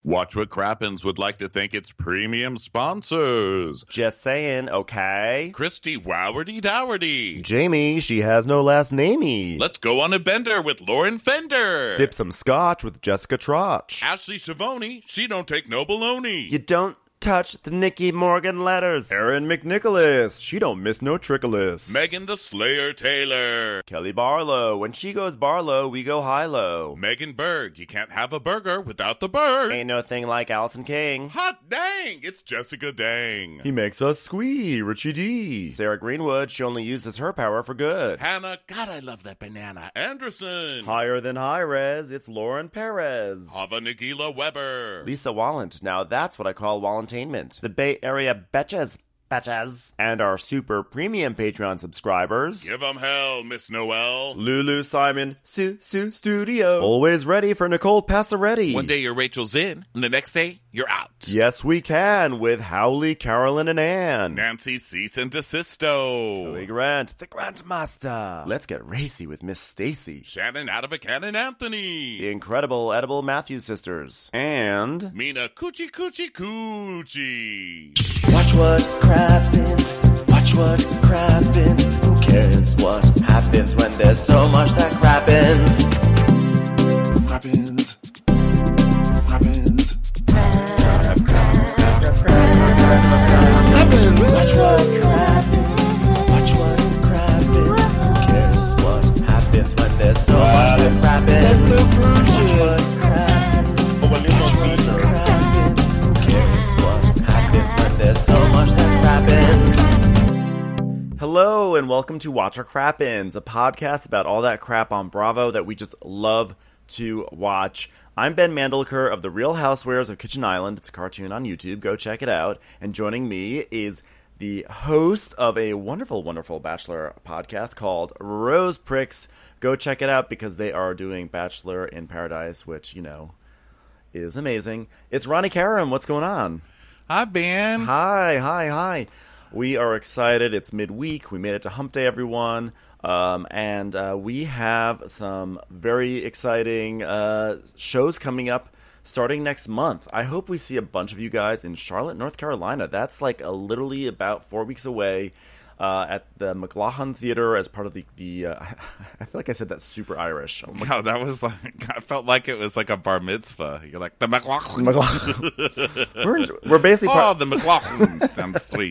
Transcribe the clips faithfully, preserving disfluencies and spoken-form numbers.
Watch What Crappens would like to thank its premium sponsors. Just saying, okay? Christy Wowardy Dowardy. Jamie, she has no last namey. Let's go on a bender with Lauren Fender. Sip some scotch with Jessica Trotch. Ashley Savoni, she don't take no baloney. You don't touch the Nicky Morgan letters. Erin McNicholas, she don't miss no trickolas. Megan the Slayer Taylor. Kelly Barlow, when she goes Barlow, we go high-low. Megan Berg, you can't have a burger without the bird. Ain't no thing like Allison King. Hot dang, it's Jessica Dang. He makes us squee, Richie D. Sarah Greenwood, she only uses her power for good. Hannah, God, I love that banana. Anderson. Higher than high-res, it's Lauren Perez. Hava Nagila Weber. Lisa Wallant, now that's what I call Wallant. The Bay Area Betches, Betches, and our super premium Patreon subscribers. Give 'em hell, Miss Noel. Lulu Simon, Sue Sue Studio. Always ready for Nicole Passaretti. One day your Rachel's in, and the next day you're out. Yes, we can with Howley, Carolyn, and Ann. Nancy Cease and Desisto. Joey Grant, the Grandmaster. Let's get racy with Miss Stacy. Shannon out of a cannon Anthony. The incredible Edible Matthews sisters. And Mina Coochie Coochie Coochie. Watch what crappens, watch what crappens. Who cares what happens when there's so much that crappens? Crappens, crappens, Crap, crap, crap, crap, crap, crappens. Watch what crappens, watch what crappens. Who cares what happens when there's so much that crappens? Watch what crappens, watch what crappens. Who cares what happens when there's so much that crappens? Hello and welcome to Watch What Crappens, a podcast about all that crap on Bravo that we just love to watch. I'm Ben Mandelker of The Real Housewares of Kitchen Island. It's a cartoon on YouTube. Go check it out. And joining me is the host of a wonderful, wonderful Bachelor podcast called Rose Pricks. Go check it out because they are doing Bachelor in Paradise, which, you know, is amazing. It's Ronnie Karam. What's going on? Hi, Ben. Hi, hi, hi. We are excited. It's midweek. We made it to Hump Day, everyone. Um, and uh, we have some very exciting uh, shows coming up starting next month. I hope we see a bunch of you guys in Charlotte, North Carolina. That's like a, literally about four weeks away uh, at the McLaughlin Theater as part of the... the uh, I feel like I said that super Irish. Oh Wow, that was like, I felt like it was like a bar mitzvah. You're like, the McLaughlin. McLaughlin. we're, we're basically... Oh, Part- the McLaughlin sounds sweet.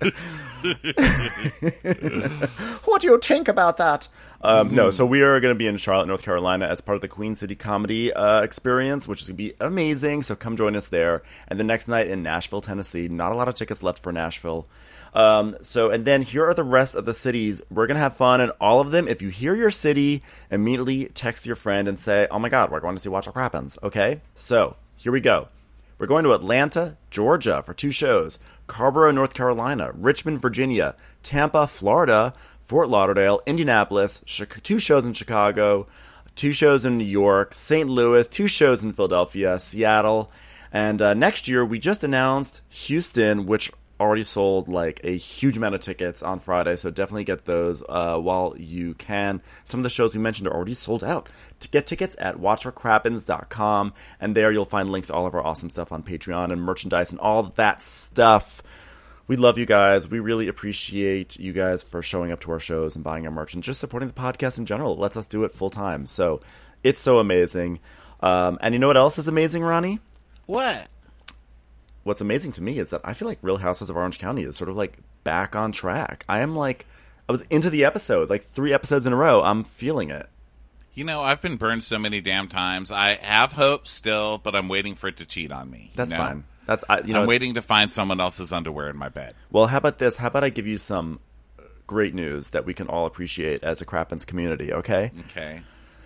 What do you think about that? Um, mm-hmm. No, so we are going to be in Charlotte, North Carolina as part of the Queen City Comedy uh, Experience, which is going to be amazing. So come join us there. And the next night in Nashville, Tennessee. Not a lot of tickets left for Nashville. Um, so, and then here are the rest of the cities. We're going to have fun in all of them. If you hear your city, immediately text your friend and say, oh my God, we're going to see Watch What Crappens. Okay? So, here we go. We're going to Atlanta, Georgia for two shows. Carrboro, North Carolina, Richmond, Virginia, Tampa, Florida, Fort Lauderdale, Indianapolis, two shows in Chicago, two shows in New York, Saint Louis, two shows in Philadelphia, Seattle, and uh, next year we just announced Houston, which already sold like a huge amount of tickets on Friday, so definitely get those uh, while you can. Some of the shows we mentioned are already sold out. To get tickets at watch what crappens dot com, and there you'll find links to all of our awesome stuff on Patreon and merchandise and all that stuff. We love you guys. We really appreciate you guys for showing up to our shows and buying our merch and just supporting the podcast in general. It lets us do it full time, so it's so amazing. Um, and you know what else is amazing, Ronnie? What? What's amazing to me is that I feel like Real Housewives of Orange County is sort of like back on track. I am like, I was into the episode, like three episodes in a row. I'm feeling it. You know, I've been burned so many damn times. I have hope still, but I'm waiting for it to cheat on me. That's you know? fine. That's I, you know. I'm waiting to find someone else's underwear in my bed. Well, how about this? How about I give you some great news that we can all appreciate as a Crappens community? Okay. Okay.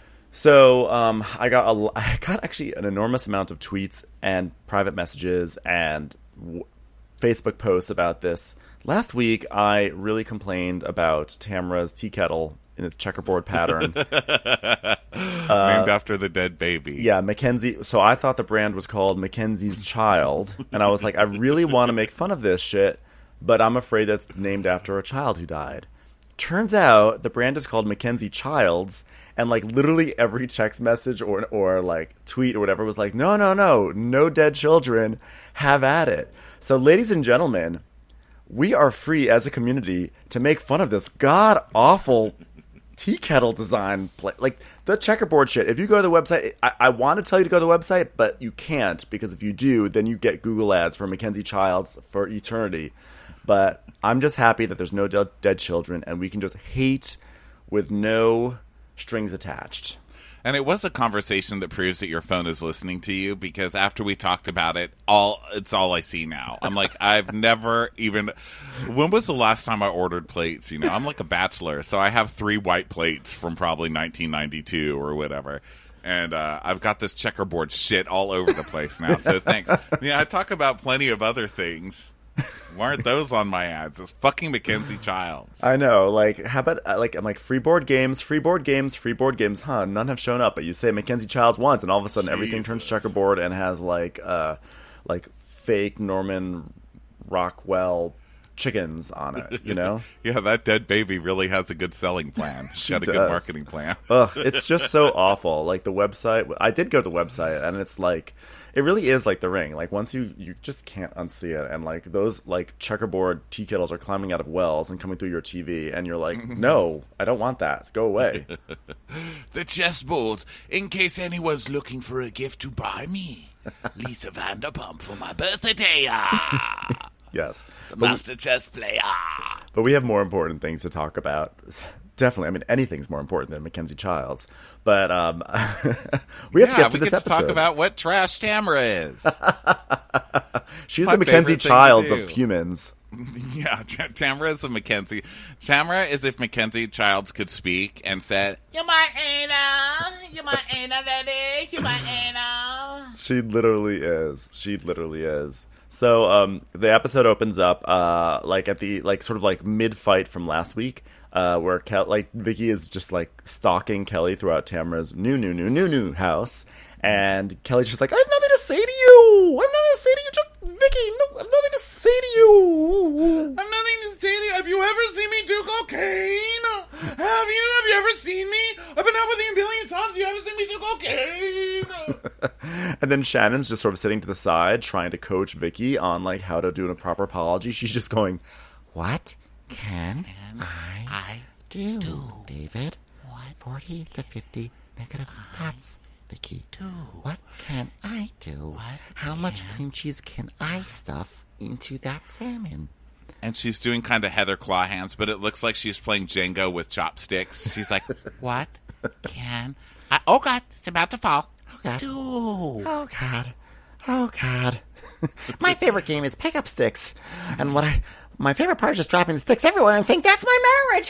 So um, I got a, I got actually an enormous amount of tweets and private messages and w- Facebook posts about this. Last week, I really complained about Tamra's tea kettle in its checkerboard pattern. uh, Named after the dead baby. Yeah, Mackenzie. So I thought the brand was called Mackenzie's Child. And I was like, I really want to make fun of this shit, but I'm afraid that's named after a child who died. Turns out the brand is called Mackenzie Childs, And like literally every text message or or like tweet or whatever was like, no, no, no, no dead children, have at it. So ladies and gentlemen, we are free as a community to make fun of this god awful tea kettle design, play. Like the checkerboard shit. If you go to the website, I, I want to tell you to go to the website, but you can't, because if you do, then you get Google ads for Mackenzie Childs for eternity. But I'm just happy that there's no de- dead children, and we can just hate with no strings attached. And it was a conversation that proves that your phone is listening to you, because after we talked about it, all it's all I see now. I'm like, I've never even... When was the last time I ordered plates? You know, I'm like a bachelor, so I have three white plates from probably nineteen ninety-two or whatever. And uh, I've got this checkerboard shit all over the place now, so thanks. Yeah, I talk about plenty of other things. Why aren't those on my ads? It's fucking Mackenzie Childs. I know. Like, how about, like, I'm like, free board games, free board games, free board games, huh? None have shown up, but you say Mackenzie Childs once, and all of a sudden Jesus. everything turns checkerboard and has, like, uh, like, fake Norman Rockwell chickens on it, you know? Yeah, that dead baby really has a good selling plan. She's She got a does. good marketing plan. Ugh, it's just so awful. Like, the website, I did go to the website, and it's like, it really is like The Ring. Like, once you, you just can't unsee it, and like, those, like, checkerboard tea kettles are climbing out of wells and coming through your T V, and you're like, no, I don't want that. Go away. The chessboard, in case anyone's looking for a gift to buy me. Lisa Vanderpump for my birthday. Ah. Yes. The But, master chess player. but we have more important things to talk about. Definitely. I mean, anything's more important than Mackenzie Childs. But um, we have to Yeah, get to we this get to episode. talk about what trash Tamara is. She's my the Mackenzie favorite thing to Childs do. of humans. Yeah, T- Tamara is a Mackenzie. Tamara is if Mackenzie Childs could speak and said, You're my Anna. You're my Anna, that is. You're my Anna. She literally is. She literally is. So um, the episode opens up uh, like at the like sort of like mid fight from last week, uh, where Kel- like Vicky is just like stalking Kelly throughout Tamara's new new new new new house, and Kelly's just like, I have nothing to say to you. I have nothing to say to you. Just Vicky, no, I have nothing to say to you. I've nothing to say to you. Have you ever seen me do cocaine? Have you? Have you ever seen me? I've been out with you a billion times. Have you ever seen me do cocaine? And then Shannon's just sort of sitting to the side, trying to coach Vicky on like how to do a proper apology. She's just going, "What can I, I do, David? What? Forty to fifty negative thoughts, Vicky. do. What can I do? What How much cream cheese can I stuff into that salmon?" and she's doing kind of Heather Claw hands, but it looks like she's playing Jenga with chopsticks. She's like, What can I... Oh, God, it's about to fall. Oh God! Do. Oh God! Oh God! My favorite game is pick up sticks, and what I my favorite part is just dropping the sticks everywhere and saying, "That's my marriage."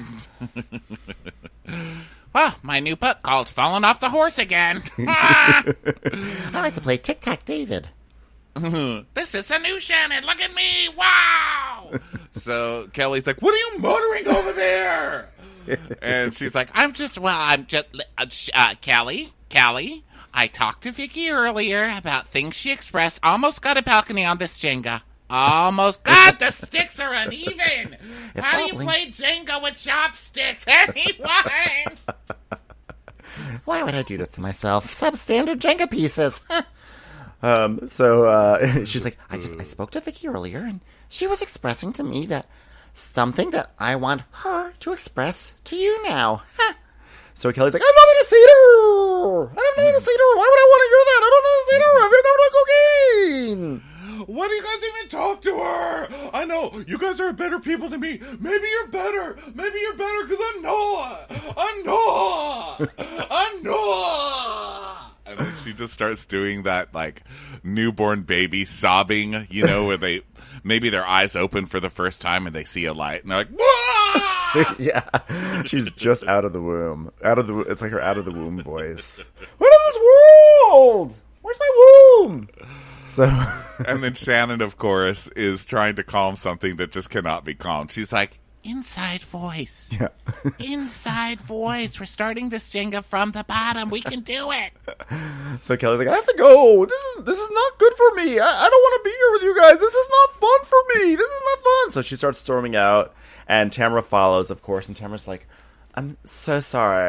Well, my new book called Falling Off the Horse Again. I like to play Tic Tac David. This is a new Shannon. Look at me. Wow. so Kelly's like, what are you muttering over there? And she's like, I'm just, well, I'm just, uh, sh- uh, Kelly, Kelly, I talked to Vicky earlier about things she expressed. Almost got a balcony on this Jenga. Almost. God, the sticks are uneven. It's How do wobbling. you play Jenga with chopsticks? Anyway. Why would I do this to myself? Substandard Jenga pieces. um. So uh, she's like, I just I spoke to Vicky earlier, and she was expressing to me that something that I want her to express to you now. Huh. So Kelly's like, I have nothing to say to her. I have nothing to say to her. Why would I want to hear that? I don't know what to say to her. I've never done cocaine. Why do you guys even talk to her? I know, you guys are better people than me. Maybe you're better. Maybe you're better because I'm Noah. I'm Noah. I'm Noah. and then she just starts doing that like newborn baby sobbing, you know, where they maybe their eyes open for the first time and they see a light and they're like, "Wah!" Yeah, she's just out of the womb. Out of the. It's like her out of the womb voice. What is this world? Where's my womb? So, And then Shannon, of course, is trying to calm something that just cannot be calmed. She's like, Inside voice. yeah. Inside voice. We're starting this Jenga from the bottom. We can do it. So Kelly's like, I have to go. This is this is not good for me. I, I don't want to be here with you guys. This is not fun for me. This is not fun. So she starts storming out, and Tamara follows, of course. And Tamara's like, I'm so sorry.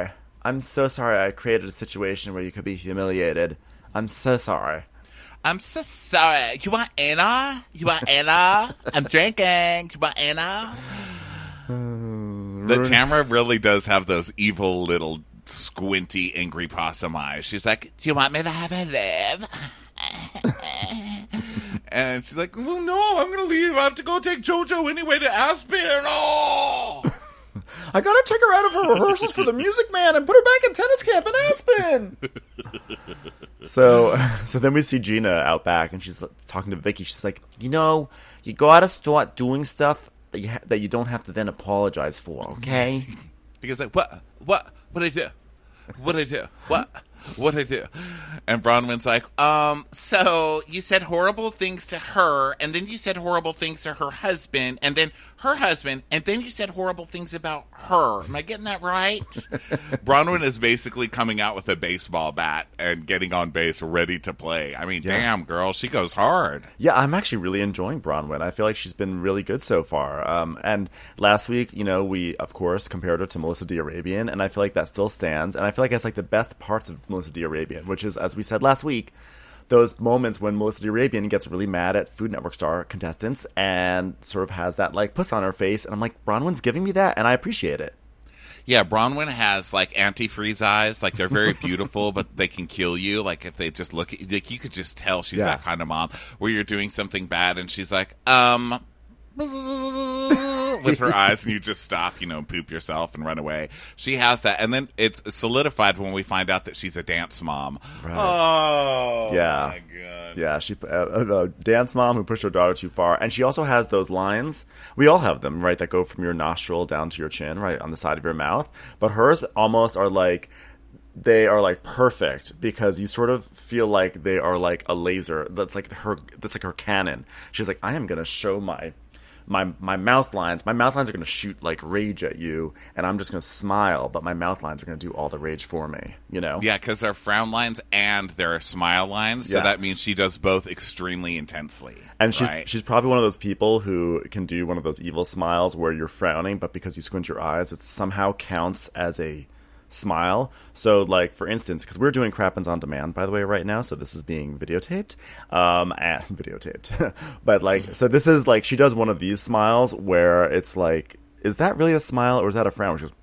I'm so sorry I created a situation where you could be humiliated. I'm so sorry. I'm so sorry. You want Anna? You want Anna? I'm drinking. You want Anna? The Tamara really does have those evil little squinty, angry possum eyes. She's like, Do you want me to have a live? and she's like, well, no, I'm going to leave. I have to go take JoJo anyway to Aspen. Oh! I gotta take her out of her rehearsals for the Music Man and put her back in tennis camp in Aspen. so, so then we see Gina out back, and she's talking to Vicky. She's like, you know, you gotta start doing stuff that you ha- that you don't have to then apologize for. Okay? Because like, what, what, what I do? What I do? What? What I do? And Bronwyn's like, Um, so you said horrible things to her, and then you said horrible things to her husband, and then her husband, and then you said horrible things about her. Am I getting that right? Bronwyn is basically coming out with a baseball bat and getting on base ready to play. I mean, Yeah. damn, girl, she goes hard. Yeah, I'm actually really enjoying Bronwyn. I feel like she's been really good so far. Um, and last week, you know, we, of course, compared her to Melissa DiArabian, and I feel like that still stands. And I feel like it's like the best parts of Melissa DiArabian, which is, as we said last week, those moments when Melissa DiArabian gets really mad at Food Network star contestants and sort of has that, like, puss on her face. And I'm like, Bronwyn's giving me that, and I appreciate it. Yeah, Bronwyn has like antifreeze eyes. Like they're very beautiful, but they can kill you. Like if they just look at you, like you could just tell she's Yeah. that kind of mom where you're doing something bad and she's like, um, with her eyes, and you just stop, you know, poop yourself and run away. She has that. And then it's solidified when we find out that she's a dance mom. Right. Oh, Yeah. my God. Yeah, she uh, a dance mom who pushed her daughter too far, and she also has those lines. We all have them, right? That go from your nostril down to your chin, right on the side of your mouth. But hers almost are like they are like perfect because you sort of feel like they are like a laser. That's like her. That's like her cannon. She's like, I am gonna show my. My my mouth lines, my mouth lines are going to shoot like rage at you, and I'm just going to smile, but my mouth lines are going to do all the rage for me, you know? Yeah, because they're frown lines and they're smile lines, so Yeah. that means she does both extremely intensely. And she's right? she's probably one of those people who can do one of those evil smiles where you're frowning, but because you squint your eyes, it somehow counts as a smile. So, like, for instance, because we're doing Crappens on Demand, by the way, right now, so this is being videotaped. Um, and, videotaped. But, like, so this is, like, she does one of these smiles where it's like, is that really a smile or is that a frown? She goes,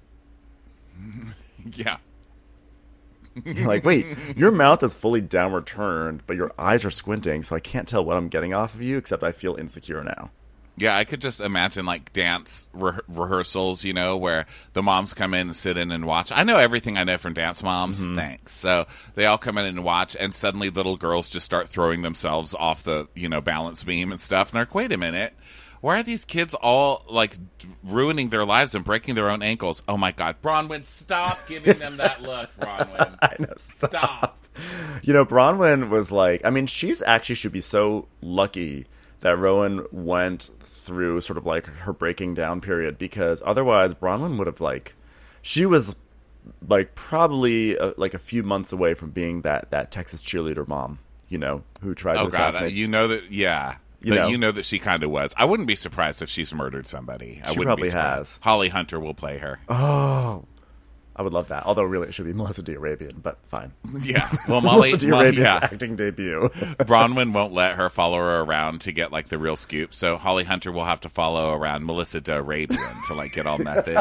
yeah. like, wait, your mouth is fully downward turned, but your eyes are squinting, so I can't tell what I'm getting off of you, except I feel insecure now. Yeah, I could just imagine like dance re- rehearsals, you know, where the moms come in and sit in and watch. I know everything I know from dance moms, Mm-hmm. thanks. So they all come in and watch, and suddenly little girls just start throwing themselves off the, you know, balance beam and stuff. And they're like, wait a minute, why are these kids all like d- ruining their lives and breaking their own ankles? Oh my God, Bronwyn, stop giving them that look, Bronwyn. I know, stop. Stop. You know, Bronwyn was like, I mean, she's actually should be so lucky that Rowan went through sort of like her breaking down period, because otherwise Bronwyn would have like, she was like probably uh, like a few months away from being that, that Texas cheerleader mom, you know, who tried Oh to God, assassinate. you know that, yeah. You that know. you know that she kind of was. I wouldn't be surprised if she's murdered somebody. I She wouldn't probably be surprised. has. Holly Hunter will play her. Oh, I would love that. Although really it should be Melissa DiArabian, but fine. Yeah. Well, Molly, Melissa Molly DiArabian's yeah. acting debut. Bronwyn won't let her follow her around to get like the real scoop. So Holly Hunter will have to follow around Melissa DiArabian to like get all method.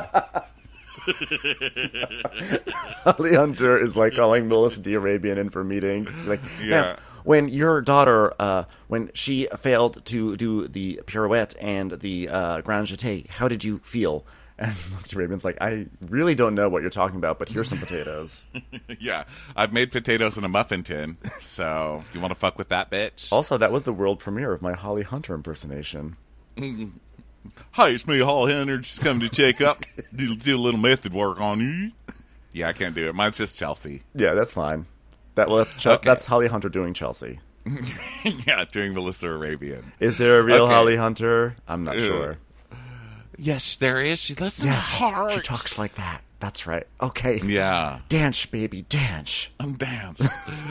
Holly Hunter is like calling Melissa DiArabian in for meetings. Like, Yeah. "Ma'am, when your daughter, uh, when she failed to do the pirouette and the uh, grand jeté, how did you feel?" And Melissa DiArabian's like, "I really don't know what you're talking about, but here's some potatoes." Yeah. I've made potatoes in a muffin tin. So you want to fuck with that bitch? Also, that was the world premiere of my Holly Hunter impersonation. Hi, it's me, Holly Hunter. Just come to check up. Do, do a little method work on you. Yeah, I can't do it. Mine's just Chelsea. Yeah, that's fine. That well, that's Ch- Okay. that's Holly Hunter doing Chelsea. Yeah, doing Melissa Arabian. Is there a real Okay. Holly Hunter? I'm not Ew. sure. Yes, there is. She listens Yes, hard. she talks like that. That's right. Okay. Yeah. Dance, baby, dance. Um, dance.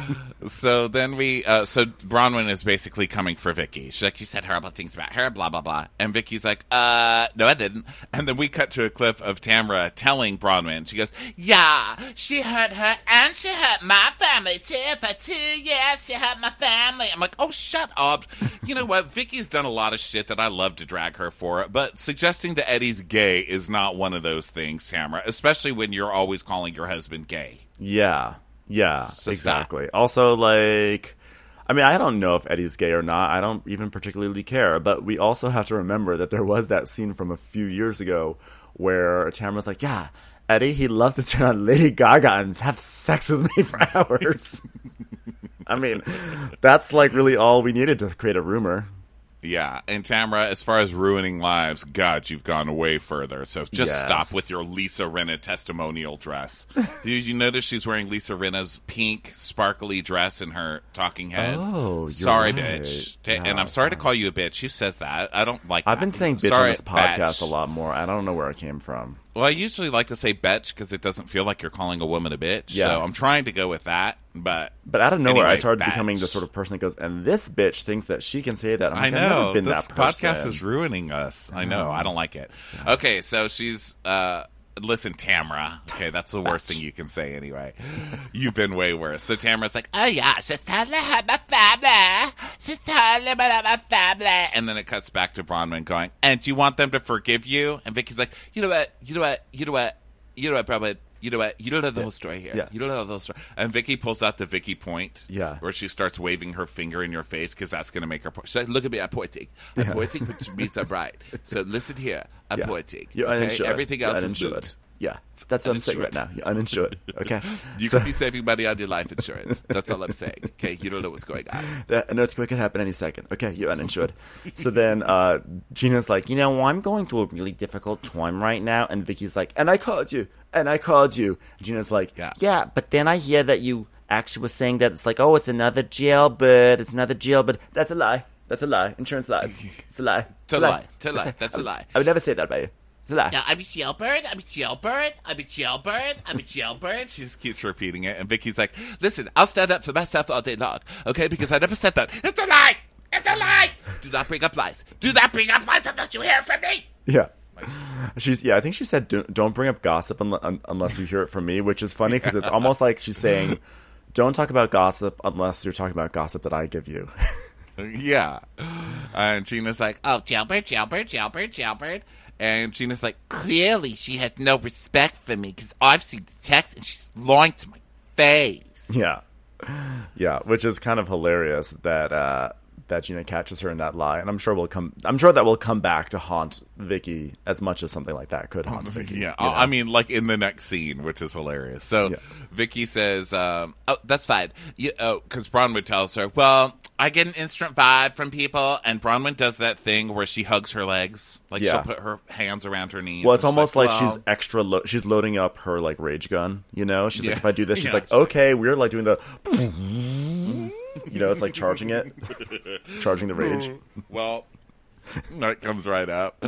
So then we, uh, so Bronwyn is basically coming for Vicky. She's like, you said horrible things about her, blah, blah, blah. And Vicky's like, uh, no, I didn't. And then we cut to a clip of Tamra telling Bronwyn, she goes, Yeah, she hurt her and she hurt my family too. For two years, she hurt my family. I'm like, oh, shut up. You know what? Vicky's done a lot of shit that I love to drag her for, but suggesting that Eddie's gay is not one of those things, Tamra, especially when you're always calling your husband gay. Yeah. Yeah, So exactly. Stop. Also, like, I mean, I don't know if Eddie's gay or not. I don't even particularly care. But we also have to remember that there was that scene from a few years ago where Tamara's like, yeah, Eddie, he loves to turn on Lady Gaga and have sex with me for hours. I mean, that's like really all we needed to create a rumor. Yeah, and Tamra, as far as ruining lives, God, you've gone way further. So just Yes. stop with your Lisa Rinna testimonial dress. Did you notice she's wearing Lisa Rinna's pink, sparkly dress in her Talking Heads? Oh, you're sorry, right. bitch. Ta- Yeah, and I'm sorry, sorry. to call you a bitch. Who says that? I don't like I've that. been saying bitch Sorry, on this podcast bitch. a lot more. I don't know where it came from. Well, I usually like to say bitch because it doesn't feel like you're calling a woman a bitch. Yeah. So I'm trying to go with that. But But out of nowhere, anyway, I started bitch. becoming the sort of person that goes, and this bitch thinks that she can say that. I'm I like, I've know. never been This that person. podcast is ruining us. I know. I don't like it. Okay, so she's uh listen, Tamra. Okay, that's the worst thing you can say anyway. You've been way worse. So Tamra's like, Oh, yeah, she's totally hurt my family. She's totally hurt my family. and then it cuts back to Bronwyn going, and do you want them to forgive you? And Vicky's like, you know what, you know what, you know what, you know what, Bronwyn, you know what, you don't know the whole story here. Yeah. You don't know the whole story. And Vicky pulls out the Vicky point. Yeah. Where she starts waving her finger in your face because that's going to make her point. She's like, look at me, I'm pointing. I'm Yeah. pointing, which means I'm right. So listen here, I'm Yeah. pointing. You're okay? uninsured. Everything You're else uninsured. is moot. Yeah, that's what I'm saying right Uninsured. now. You're uninsured. Okay. You So- could be saving money on your life insurance. That's all I'm saying. Okay, you don't know what's going on. that an earthquake could happen any second. Okay, you're uninsured. So then uh, Gina's like, you know, I'm going through a really difficult time right now. And Vicky's like, and I called you. And I called you. Gina's like, Yeah. yeah, but then I hear that you actually were saying that it's like, oh, it's another jailbird. It's another jailbird. That's a lie. That's a lie. Insurance lies. It's a lie. It's a lie. It's a lie. That's a I- lie. I would never say that about you. It's a lie. Yeah, I'm a jailbird. I'm a jailbird. I'm a jailbird. I'm a jailbird. She just keeps repeating it, and Vicky's like, listen, I'll stand up for myself all day long, okay? Because I never said that. It's a lie. It's a lie. Do not bring up lies. Do not bring up lies unless you hear from me. Yeah. She's yeah, I think she said don't, don't bring up gossip unle- un- unless you hear it from me, which is funny because it's almost like she's saying don't talk about gossip unless you're talking about gossip that I give you. Yeah. And Gina's like, Oh, jailbird, jailbird, jailbird, jailbird. and Gina's like, Clearly, she has no respect for me because I've seen the text and she's lying to my face. Yeah. Yeah, which is kind of hilarious that uh, that Gina catches her in that lie, and I'm sure we'll come. I'm sure that will come back to haunt Vicky as much as something like that could haunt Vicky. yeah, you know? I mean, like in the next scene, which is hilarious. So Yeah. Vicky says, um, oh, that's fine. You, oh, because Bronwyn tells her, well, I get an instant vibe from people, and Bronwyn does that thing where she hugs her legs. Like Yeah. she'll put her hands around her knees. Well, it's and she's almost like, well, she's extra. Lo- she's loading up her like rage gun. You know, she's Yeah. like, if I do this, she's Yeah. like, okay, we're like doing the. You know, it's like charging it, charging the rage. Well, that comes right up.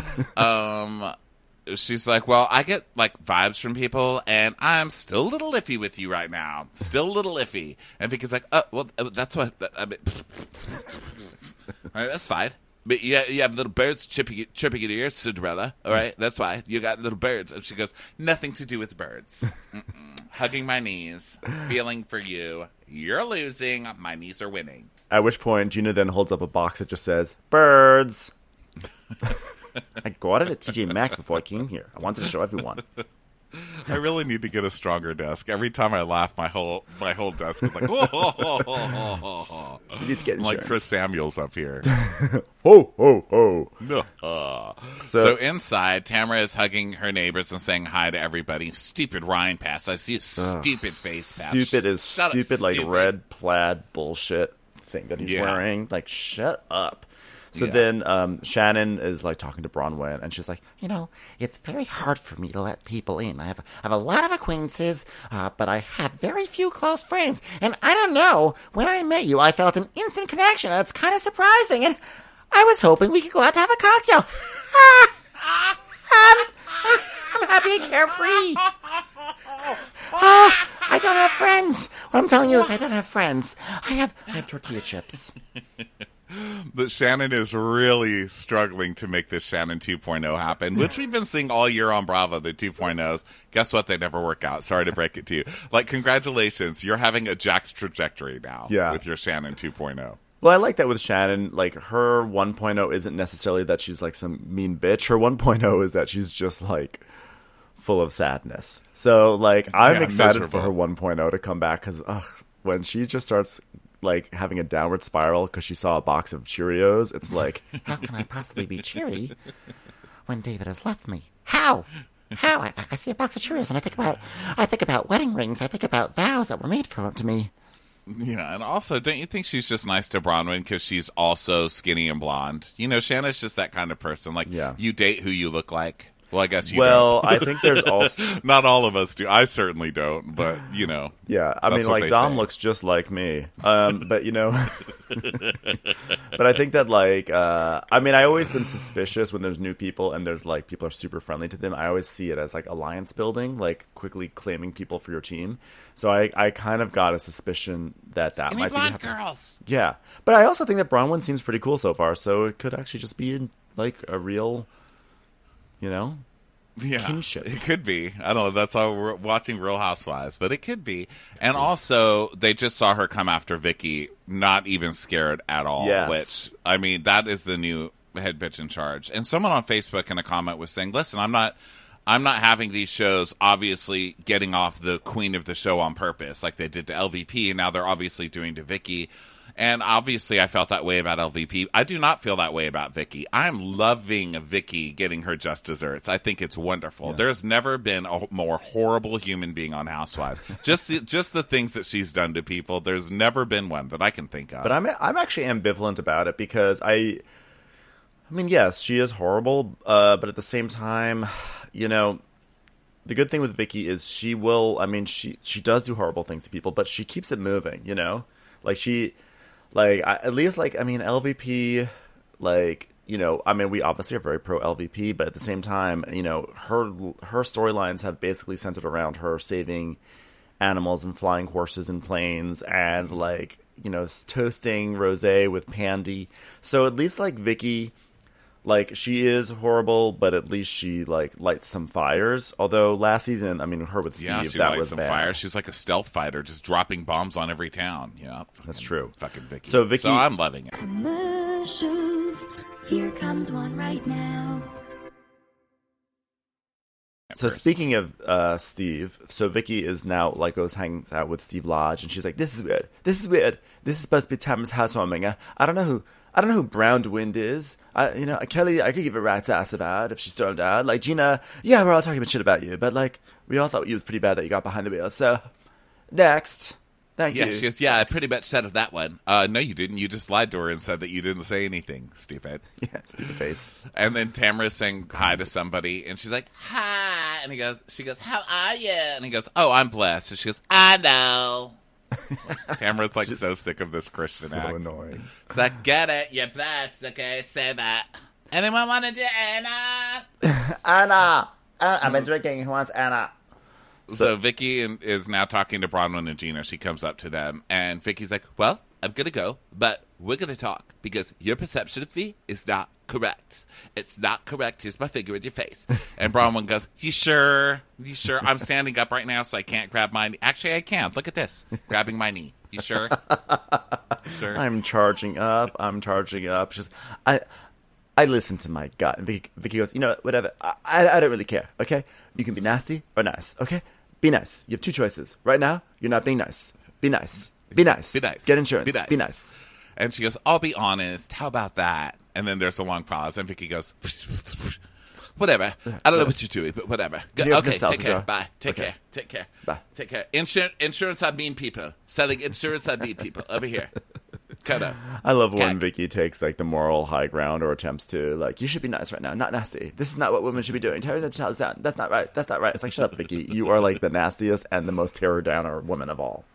Um, she's like, well, I get like vibes from people, and I'm still a little iffy with you right now. Still a little iffy. And Vicky's like, oh, well, that's what I mean. All right, that's fine. But you, you have little birds chirping, chirping in your ears, Cinderella. All right, that's why you got little birds. And she goes, nothing to do with birds. Mm-mm. Hugging my knees, feeling for you. You're losing. My knees are winning. At which point, Gina then holds up a box that just says "birds." I got it at T J Maxx before I came here. I wanted to show everyone. I really need to get a stronger desk. Every time I laugh, my whole my whole desk is like, oh, oh, oh, oh, oh, oh. You need to get I'm like insurance. Chris Samuels up here. Ho ho ho! No. Uh. So- So, inside, Tamara is hugging her neighbors and saying hi to everybody. Stupid Ryan pass. I see a stupid face pass. Stupid is Shut up, stupid, like stupid. red plaid bullshit thing that he's Yeah. wearing. Like, shut up. So Yeah. then um, Shannon is like talking to Bronwyn, and she's like, you know, it's very hard for me to let people in. I have, I have a lot of acquaintances, uh, but I have very few close friends. And I don't know, when I met you, I felt an instant connection, and it's kind of surprising. And I was hoping we could go out to have a cocktail. I'm, I'm happy and carefree. Ah, I don't have friends. What I'm telling you is I don't have friends. I have I have tortilla chips. That Shannon is really struggling to make this Shannon two point oh happen, which we've been seeing all year on Bravo, the two point ohs. Guess what? They never work out. Sorry to break it to you. Like, congratulations. You're having a Jack's trajectory now Yeah. with your Shannon two point oh. Well, I like that with Shannon. Like, her one point oh isn't necessarily that she's like some mean bitch. Her one point oh is that she's just like full of sadness. So, like, I'm Yeah, excited miserable. for her one point oh to come back because when she just starts like having a downward spiral because she saw a box of Cheerios, it's like, how can I possibly be cheery when David has left me? How? How? I, I see a box of Cheerios and I think about I think about wedding rings. I think about vows that were made for to me. Yeah, and also, don't you think she's just nice to Bronwyn because she's also skinny and blonde? You know, Shannon's just that kind of person. Like, Yeah. you date who you look like. Well, I guess you Well, don't. I think there's also Not all of us do. I certainly don't, but, you know. yeah. I That's mean, what like they Dom say. looks just like me. Um, but you know, but I think that like uh, I mean, I always am suspicious when there's new people and there's like people are super friendly to them. I always see it as like alliance building, like quickly claiming people for your team. So I, I kind of got a suspicion that that Skinny might be blonde happening. girls. Yeah, but I also think that Bronwyn seems pretty cool so far. So it could actually just be like a real, you know. Yeah, kinship. it could be. I don't know. That's how we're watching Real Housewives, but it could be. And also, they just saw her come after Vicky, not even scared at all. Yes. Which, I mean, that is the new head bitch in charge. And someone on Facebook in a comment was saying, "Listen, I'm not, I'm not having these shows obviously getting off the queen of the show on purpose, like they did to L V P, and now they're obviously doing to Vicky." And obviously, I felt that way about L V P. I do not feel that way about Vicky. I'm loving Vicky getting her just desserts. I think it's wonderful. Yeah. There's never been a more horrible human being on Housewives. just the, just the things that she's done to people. There's never been one that I can think of. But I'm I'm actually ambivalent about it because I, I mean, yes, she is horrible, uh, but at the same time, you know, the good thing with Vicky is she will. I mean, she she does do horrible things to people, but she keeps it moving. You know, like she. Like, I, at least, like, I mean, L V P, like, you know, I mean, we obviously are very pro L V P, but at the same time, you know, her her storylines have basically centered around her saving animals and flying horses and planes and, like, you know, toasting rosé with Pandy. So at least, like, Vicky, like, she is horrible, but at least she, like, lights some fires. Although last season, I mean, her with Steve, yeah, she that lights was some bad. fires. She's like a stealth fighter, just dropping bombs on every town. Yeah, That's true. Fucking Vicky. So Vicky, so I'm loving it. Commercials. Here comes one right now. So speaking of uh, Steve, so Vicky is now like goes hangs out with Steve Lodge, and she's like, "This is weird. This is weird. This is supposed to be Tamara's housewarming. Uh, I don't know who. I don't know who Brownwind is. I, you know, Kelly. I could give a rat's ass about if she stormed out. Like Gina. Yeah, we're all talking about shit about you, but like we all thought it was pretty bad that you got behind the wheel. So next, thank Yeah, you. she goes, yeah, I pretty much said that one. Uh, no, you didn't. You just lied to her and said that you didn't say anything, stupid. Yeah, stupid face. And then Tamara's saying hi to somebody, and she's like, hi. And he goes, she goes, how are you? And he goes, oh, I'm blessed. And she goes, I know. Tamara's like so sick of this Christian So act. annoying. It's like, get it, you're blessed. Okay, say that. Anyone want to do Anna? Anna. Uh, I've been drinking. Who wants Anna? So Vicky in, is now talking to Bronwyn and Gina. She comes up to them, and Vicky's like, well, I'm going to go, but we're going to talk because your perception of me is not correct. It's not correct. Here's my finger in your face. And Bronwyn goes, you sure? You sure? I'm standing up right now, so I can't grab my knee. Actually, I can. Look at this. Grabbing my knee. You sure? Sure. I'm charging up. I'm charging up. Just I, I listen to my gut. And Vicky, Vicky goes, you know, whatever. I, I, I don't really care. Okay, you can be nasty or nice. Okay, be nice. You have two choices. Right now, you're not being nice. Be nice. Be nice. Be nice. Get insurance. Be nice. Be nice. And she goes, I'll be honest. How about that? And then there's a long pause, and Vicky goes, whatever. I don't know what you're doing, but whatever. Go, You have okay, nostalgia take care. jar. Bye. Take Okay. care. Take care. Bye. Take care. Insur- insurance on mean people. Selling insurance on mean people. Over here. Cut up. I love when Cat. Vicky takes like the moral high ground or attempts to like, you should be nice right now, not nasty. This is not what women should be doing. Tear themselves down. That's not right. That's not right. It's like, shut up, Vicky. You are like the nastiest and the most terror downer woman of all.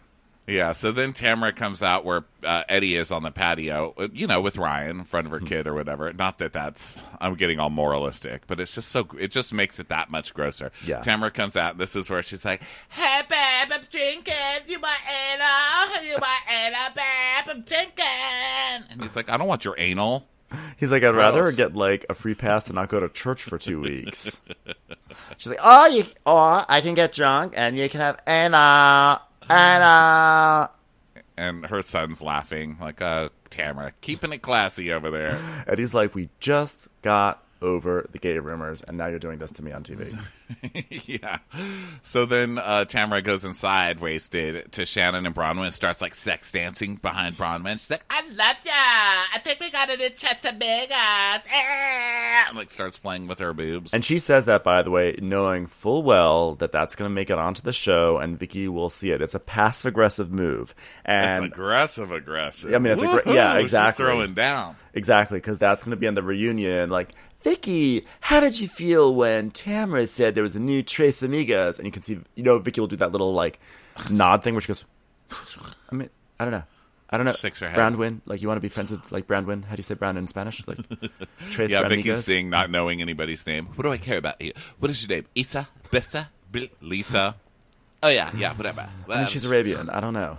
Yeah, so then Tamara comes out where uh, Eddie is on the patio, uh, you know, with Ryan in front of her kid or whatever. Not that that's, I'm getting all moralistic, but it's just so, it just makes it that much grosser. Yeah. Tamara comes out, this is where she's like, hey, babe, I'm drinking. You want anal? You want anal, babe? I'm drinking. And he's like, I don't want your anal. He's like, I'd rather Gross. get like a free pass and not go to church for two weeks. She's like, oh, you, or I can get drunk and you can have anal, anal. And her son's laughing, like, uh, Tamara, keeping it classy over there. And he's like, we just got over the gay rumors, and now you're doing this to me on T V. Yeah. So then uh, Tamara goes inside, wasted, to Shannon and Bronwyn and starts, like, sex dancing behind Bronwyn. She's like, I love ya. I think we got an interest amigas. ah, like, starts playing with her boobs. And she says that, by the way, knowing full well that that's going to make it onto the show, and Vicky will see it. It's a passive-aggressive move. It's And aggressive, aggressive. I mean, it's a gr- yeah, Woohoo, she's exactly. throwing down. Exactly, because that's going to be on the reunion. Like, Vicky, how did you feel when Tamara said there was a new Tres Amigas? And you can see, you know, Vicky will do that little, like, nod thing where she goes, I mean, I don't know. I don't know. Shakes her head. Brandwin, like, you want to be friends with, like, Brandwin? How do you say Brand in Spanish? Like, Tres Yeah, Brandamigas? Vicky's singing, not knowing anybody's name. What do I care about you? What is your name? Isa? Bessa? Bl- Lisa? Oh, yeah, yeah, whatever. I mean, she's Arabian. I don't know.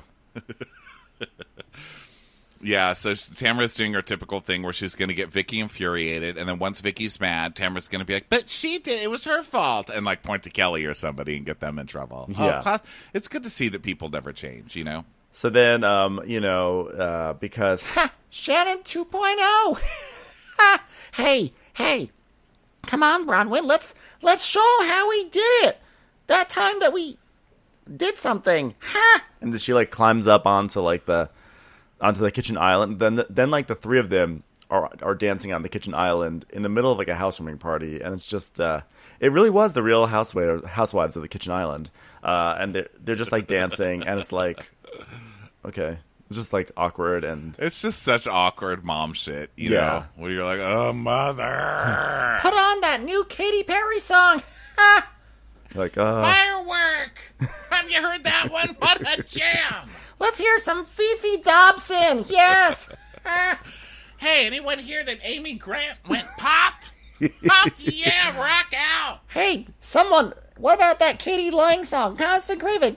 Yeah, so Tamara's doing her typical thing where she's going to get Vicky infuriated, and then once Vicky's mad, Tamara's going to be like, but she did, it was her fault, and like point to Kelly or somebody and get them in trouble. Yeah. Oh, class- it's good to see that people never change, you know? So then, um, you know, uh, because Ha! Shannon two point oh. Ha! Hey, hey. Come on, Bronwyn. Let's let's show how we did it. That time that we did something. Ha! and then she like climbs up onto like the onto the kitchen island. Then then like the three of them are are dancing on the kitchen island in the middle of like a housewarming party, and it's just uh, it really was the real housewives housewives of the kitchen island, uh, and they're they're just like dancing, and it's like okay, it's just like awkward and It's just such awkward mom shit, you Yeah. know? Where you're like, oh, mother. Put on that new Katy Perry song. Ha! like uh, Firework. Have you heard that one? What a jam. Let's hear some Fifi Dobson. Yes. Ha! Hey, anyone hear that Amy Grant went pop? Pop, yeah, rock out. Hey, someone. What about that Katie Lang song? Constant Craving.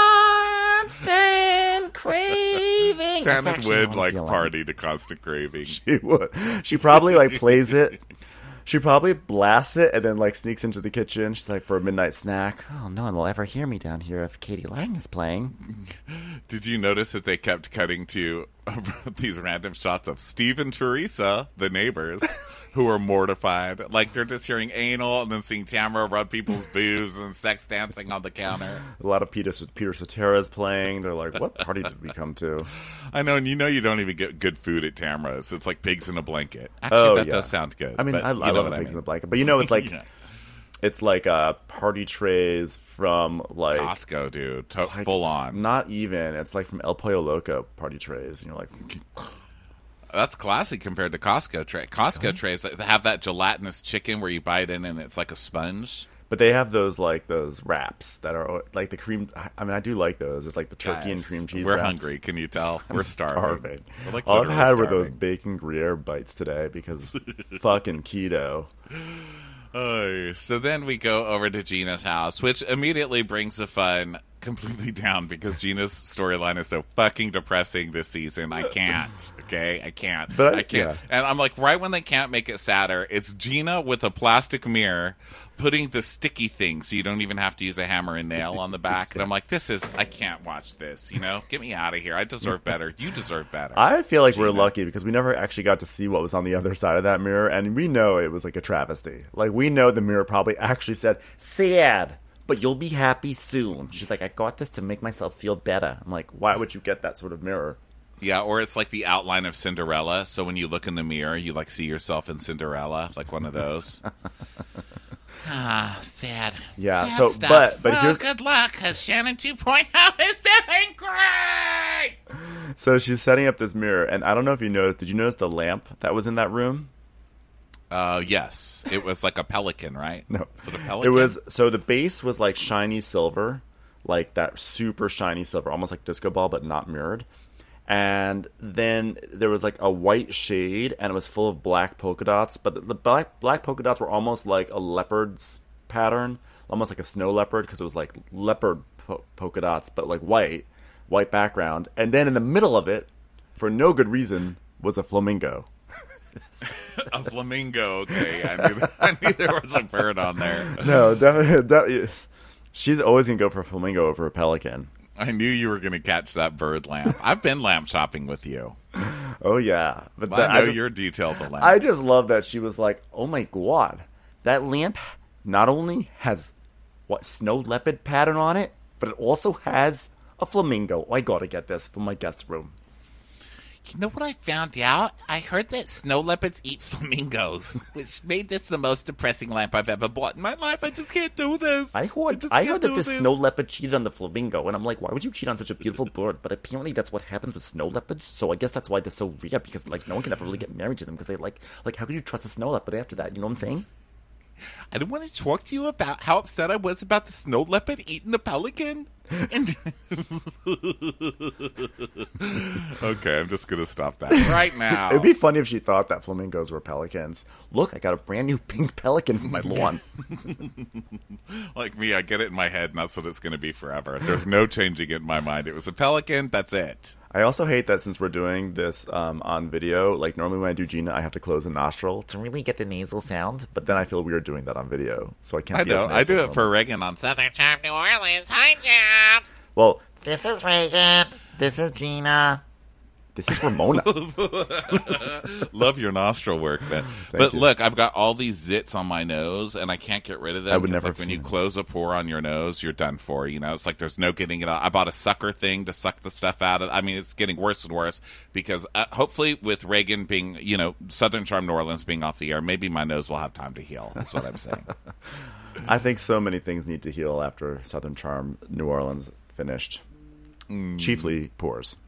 Constant Craving. It's Shannon actually would one of like the lines. party to constant craving. she would she probably like plays it. She probably blasts it and then like sneaks into the kitchen. She's like for a midnight snack. Oh, no one will ever hear me down here if Katie Lang is playing. Did you notice that they kept cutting to these random shots of Steve and Teresa, the neighbors, who are mortified? Like they're just hearing anal and then seeing Tamara rub people's boobs and then sex dancing on the counter. A lot of Peter Peter Cetera's playing. They're like, what party did we come to? I know, and you know you don't even get good food at Tamara's. It's like pigs in a blanket. Actually, Oh, that yeah. does sound good. I mean, but I, you I know love what a I pigs mean. in the blanket, but you know, it's like Yeah. it's like uh, party trays from like Costco, dude. To- full on. Not even. It's like from El Pollo Loco party trays, and you're like, That's classy compared to Costco tray. Costco trays they have that gelatinous chicken where you bite in and it's like a sponge. but they have those like those wraps that are like the cream. I mean, I do like those. It's like the turkey and Guys, cream cheese. We're wraps. hungry. Can you tell? I'm We're starving. starving. We're, like, All I've literally had were those starving. bacon Gruyere bites today because fucking keto. Oh, so then we go over to Gina's house, which immediately brings the fun completely down because Gina's storyline is so fucking depressing this season. I can't. Okay, I can't. But I- I can't. yeah. And I'm like, right when they can't make it sadder, it's Gina with a plastic mirror putting the sticky thing so you don't even have to use a hammer and nail on the back. And I'm like, this is, I can't watch this. You know, get me out of here. I deserve better. You deserve better. I feel like we're Gina. lucky because we never actually got to see what was on the other side of that mirror, and we know it was like a travesty. Like we know the mirror probably actually said, "Sad, but you'll be happy soon." She's like, "I got this to make myself feel better." I'm like, why would you get that sort of mirror? Yeah, or it's like the outline of Cinderella. So when you look in the mirror, you like see yourself in Cinderella, like one of those. Ah, sad. Yeah, Sad so- stuff. but- but well, here's- good luck, because Shannon two point oh is doing great. So she's setting up this mirror, and I don't know if you noticed. Did you notice the lamp that was in that room? Uh, yes, it was like a pelican, right? No, Was it a pelican? it was. So the base was like shiny silver, like that super shiny silver, almost like disco ball, but not mirrored. And then there was like a white shade, and it was full of black polka dots. But the, the black black polka dots were almost like a leopard's pattern, almost like a snow leopard, because it was like leopard po- polka dots, but like white, white background. And then in the middle of it, for no good reason, was a flamingo. A flamingo, okay. I knew, I knew there was a bird on there. No, definitely. That, she's always gonna go for a flamingo over a pelican. I knew you were going to catch that bird lamp. I've been lamp shopping with you. Oh yeah, but Well, that, I know I just, you're detailed to lamp. I just love that she was like, "Oh my god, that lamp not only has what snow leopard pattern on it, but it also has a flamingo. I gotta get this for my guest room." You know what I found out? I heard that snow leopards eat flamingos, which made this the most depressing lamp I've ever bought in my life. I just can't do this. I heard, just I can't heard that do this this. snow leopard cheated on the flamingo, and I'm like, why would you cheat on such a beautiful bird? But apparently that's what happens with snow leopards, so I guess that's why they're so rare, because like no one can ever really get married to them, because they like, like how could you trust a snow leopard after that? You know what I'm saying? I didn't want to talk to you about how upset I was about the snow leopard eating the pelican. And Okay, I'm just going to stop that right now. It'd be funny if she thought that flamingos were pelicans. Look, I got a brand new pink pelican for my lawn. Like me, I get it in my head, and that's what it's going to be forever. There's no changing it in my mind. It was a pelican, that's it. I also hate that since we're doing this um, on video, like normally when I do Gina, I have to close a nostril to really get the nasal sound, but then I feel weird doing that on video, so I can't I be know. as I do nasal it for Reagan on Southern. Southern Charm, New Orleans. Hi, Jeff. Well, This is Reagan. This is Gina. this is Ramona. Love your nostril work, man. But you. look, I've got all these zits on my nose, and I can't get rid of them. I would 'cause, never like, have when seen you them. close a pore on your nose, you're done for. You know, it's like there's no getting it out. I bought a sucker thing to suck the stuff out of. I mean, it's getting worse and worse because uh, hopefully, with Reagan being, you know, Southern Charm New Orleans being off the air, maybe my nose will have time to heal. That's what I'm saying. I think so many things need to heal after Southern Charm New Orleans finished. Mm. Chiefly pores.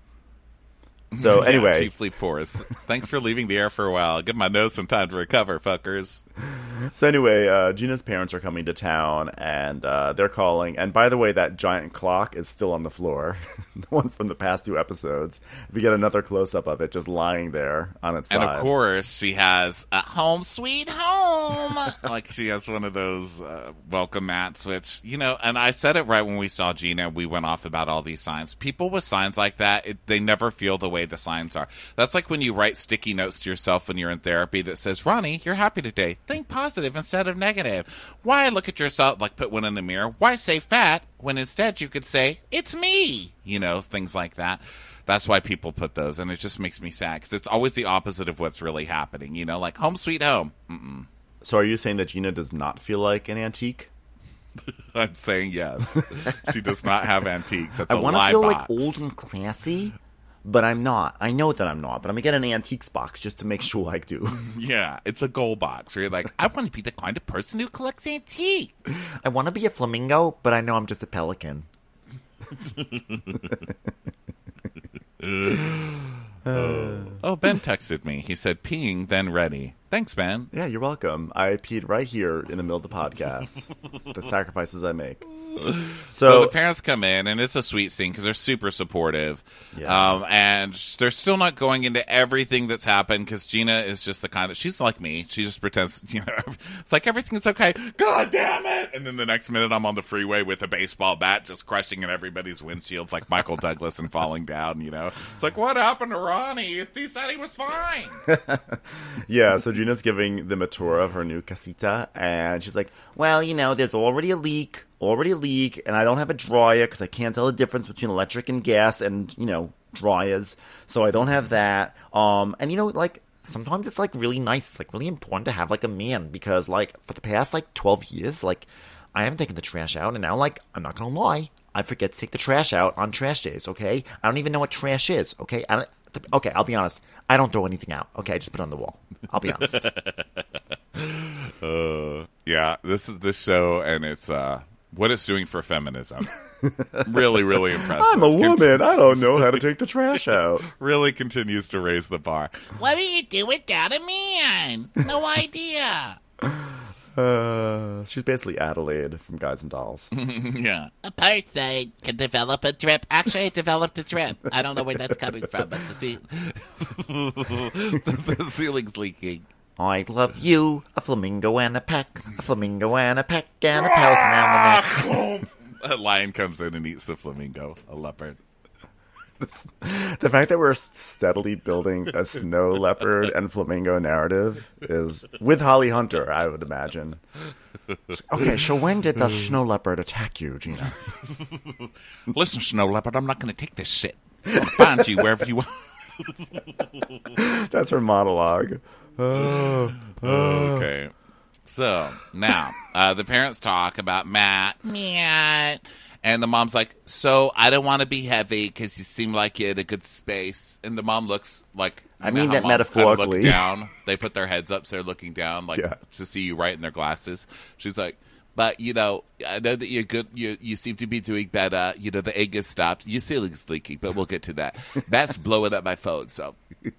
So Yeah, anyway, chiefly pores. Thanks for leaving the air for a while. Give my nose some time to recover, fuckers. So anyway, uh, Gina's parents are coming to town, and uh, they're calling. And by the way, that giant clock is still on the floor, the one from the past two episodes. We get another close-up of it just lying there on its And side. of course, she has a home sweet home. Like she has one of those uh, welcome mats, which, you know, and I said it right when we saw Gina. We went off about all these signs. People with signs like that, it, they never feel the way the signs are. That's like when you write sticky notes to yourself when you're in therapy that says, Ronnie, you're happy today. Think positive instead of negative. Why look at yourself, like put one in the mirror? Why say fat when instead you could say, it's me? You know, things like that. That's why people put those, and it just makes me sad because it's always the opposite of what's really happening. You know, like home sweet home. Mm-mm. So are you saying that Gina does not feel like an antique? I'm saying yes. She does not have antiques. That's I a want to lie feel box. like old and classy, but I'm not. I know that I'm not, but I'm going to get an antiques box just to make sure I do. Yeah, it's a gold box where you're like, I want to be the kind of person who collects antiques. I want to be a flamingo, but I know I'm just a pelican. oh, Ben texted me. He said, peeing, then ready. Thanks, Ben. Yeah, you're welcome. I peed right here in the middle of the podcast. It's the sacrifices I make. So, So, the parents come in, and it's a sweet scene because they're super supportive. Yeah. Um, and they're still not going into everything that's happened because Gina is just the kind of, she's like me. She just pretends, you know, it's like everything's okay. God damn it! And then the next minute I'm on the freeway with a baseball bat just crushing in everybody's windshields like Michael Douglas and falling down, you know? It's like, what happened to Ronnie? He said he was fine. yeah, so Gina's giving them a tour of her new casita, and she's like, well, you know, there's already a leak. Already a leak, and I don't have a dryer because I can't tell the difference between electric and gas and, you know, dryers. So I don't have that. Um, and, you know, like, sometimes it's, like, really nice. It's, like, really important to have, like, a man because, like, for the past, like, twelve years, like, I haven't taken the trash out. And now, like, I'm not going to lie, I forget to take the trash out on trash days, okay? I don't even know what trash is, okay? I don't, okay, I'll be honest. I don't throw anything out, okay? I just put it on the wall. I'll be honest. uh, yeah, this is this show, and it's, uh... what it's doing for feminism. Really, really impressive. I'm a woman. I don't know how to take the trash out. Really continues to raise the bar. What do you do without a man? No idea. Uh, she's basically Adelaide from Guys and Dolls. Yeah. A person can develop a drip. Actually, I developed a drip. I don't know where that's coming from, but the, ce- The ceiling's leaking. I love you, a flamingo and a peck, a flamingo and a peck, and a pelt around the neck. A lion comes in and eats the flamingo, a leopard. The fact that we're steadily building a snow leopard and flamingo narrative is with Holly Hunter, I would imagine. Okay, so when did the snow leopard attack you, Gina? Listen, snow leopard, I'm not going to take this shit. I'm going to find you wherever you are. That's her monologue. Oh, Okay. So, now, uh, the parents talk about Matt. Matt. And the mom's like, so I don't want to be heavy because you seem like you're in a good space. And the mom looks like, I you know mean how that moms kind of metaphorically. look down. They put their heads up so they're looking down, like Yeah. to see you right in their glasses. She's like, but you know, I know that you're good. You you seem to be doing better. You know, the egg is stopped. Your ceiling's leaking, but we'll get to that. That's blowing up my phone. So,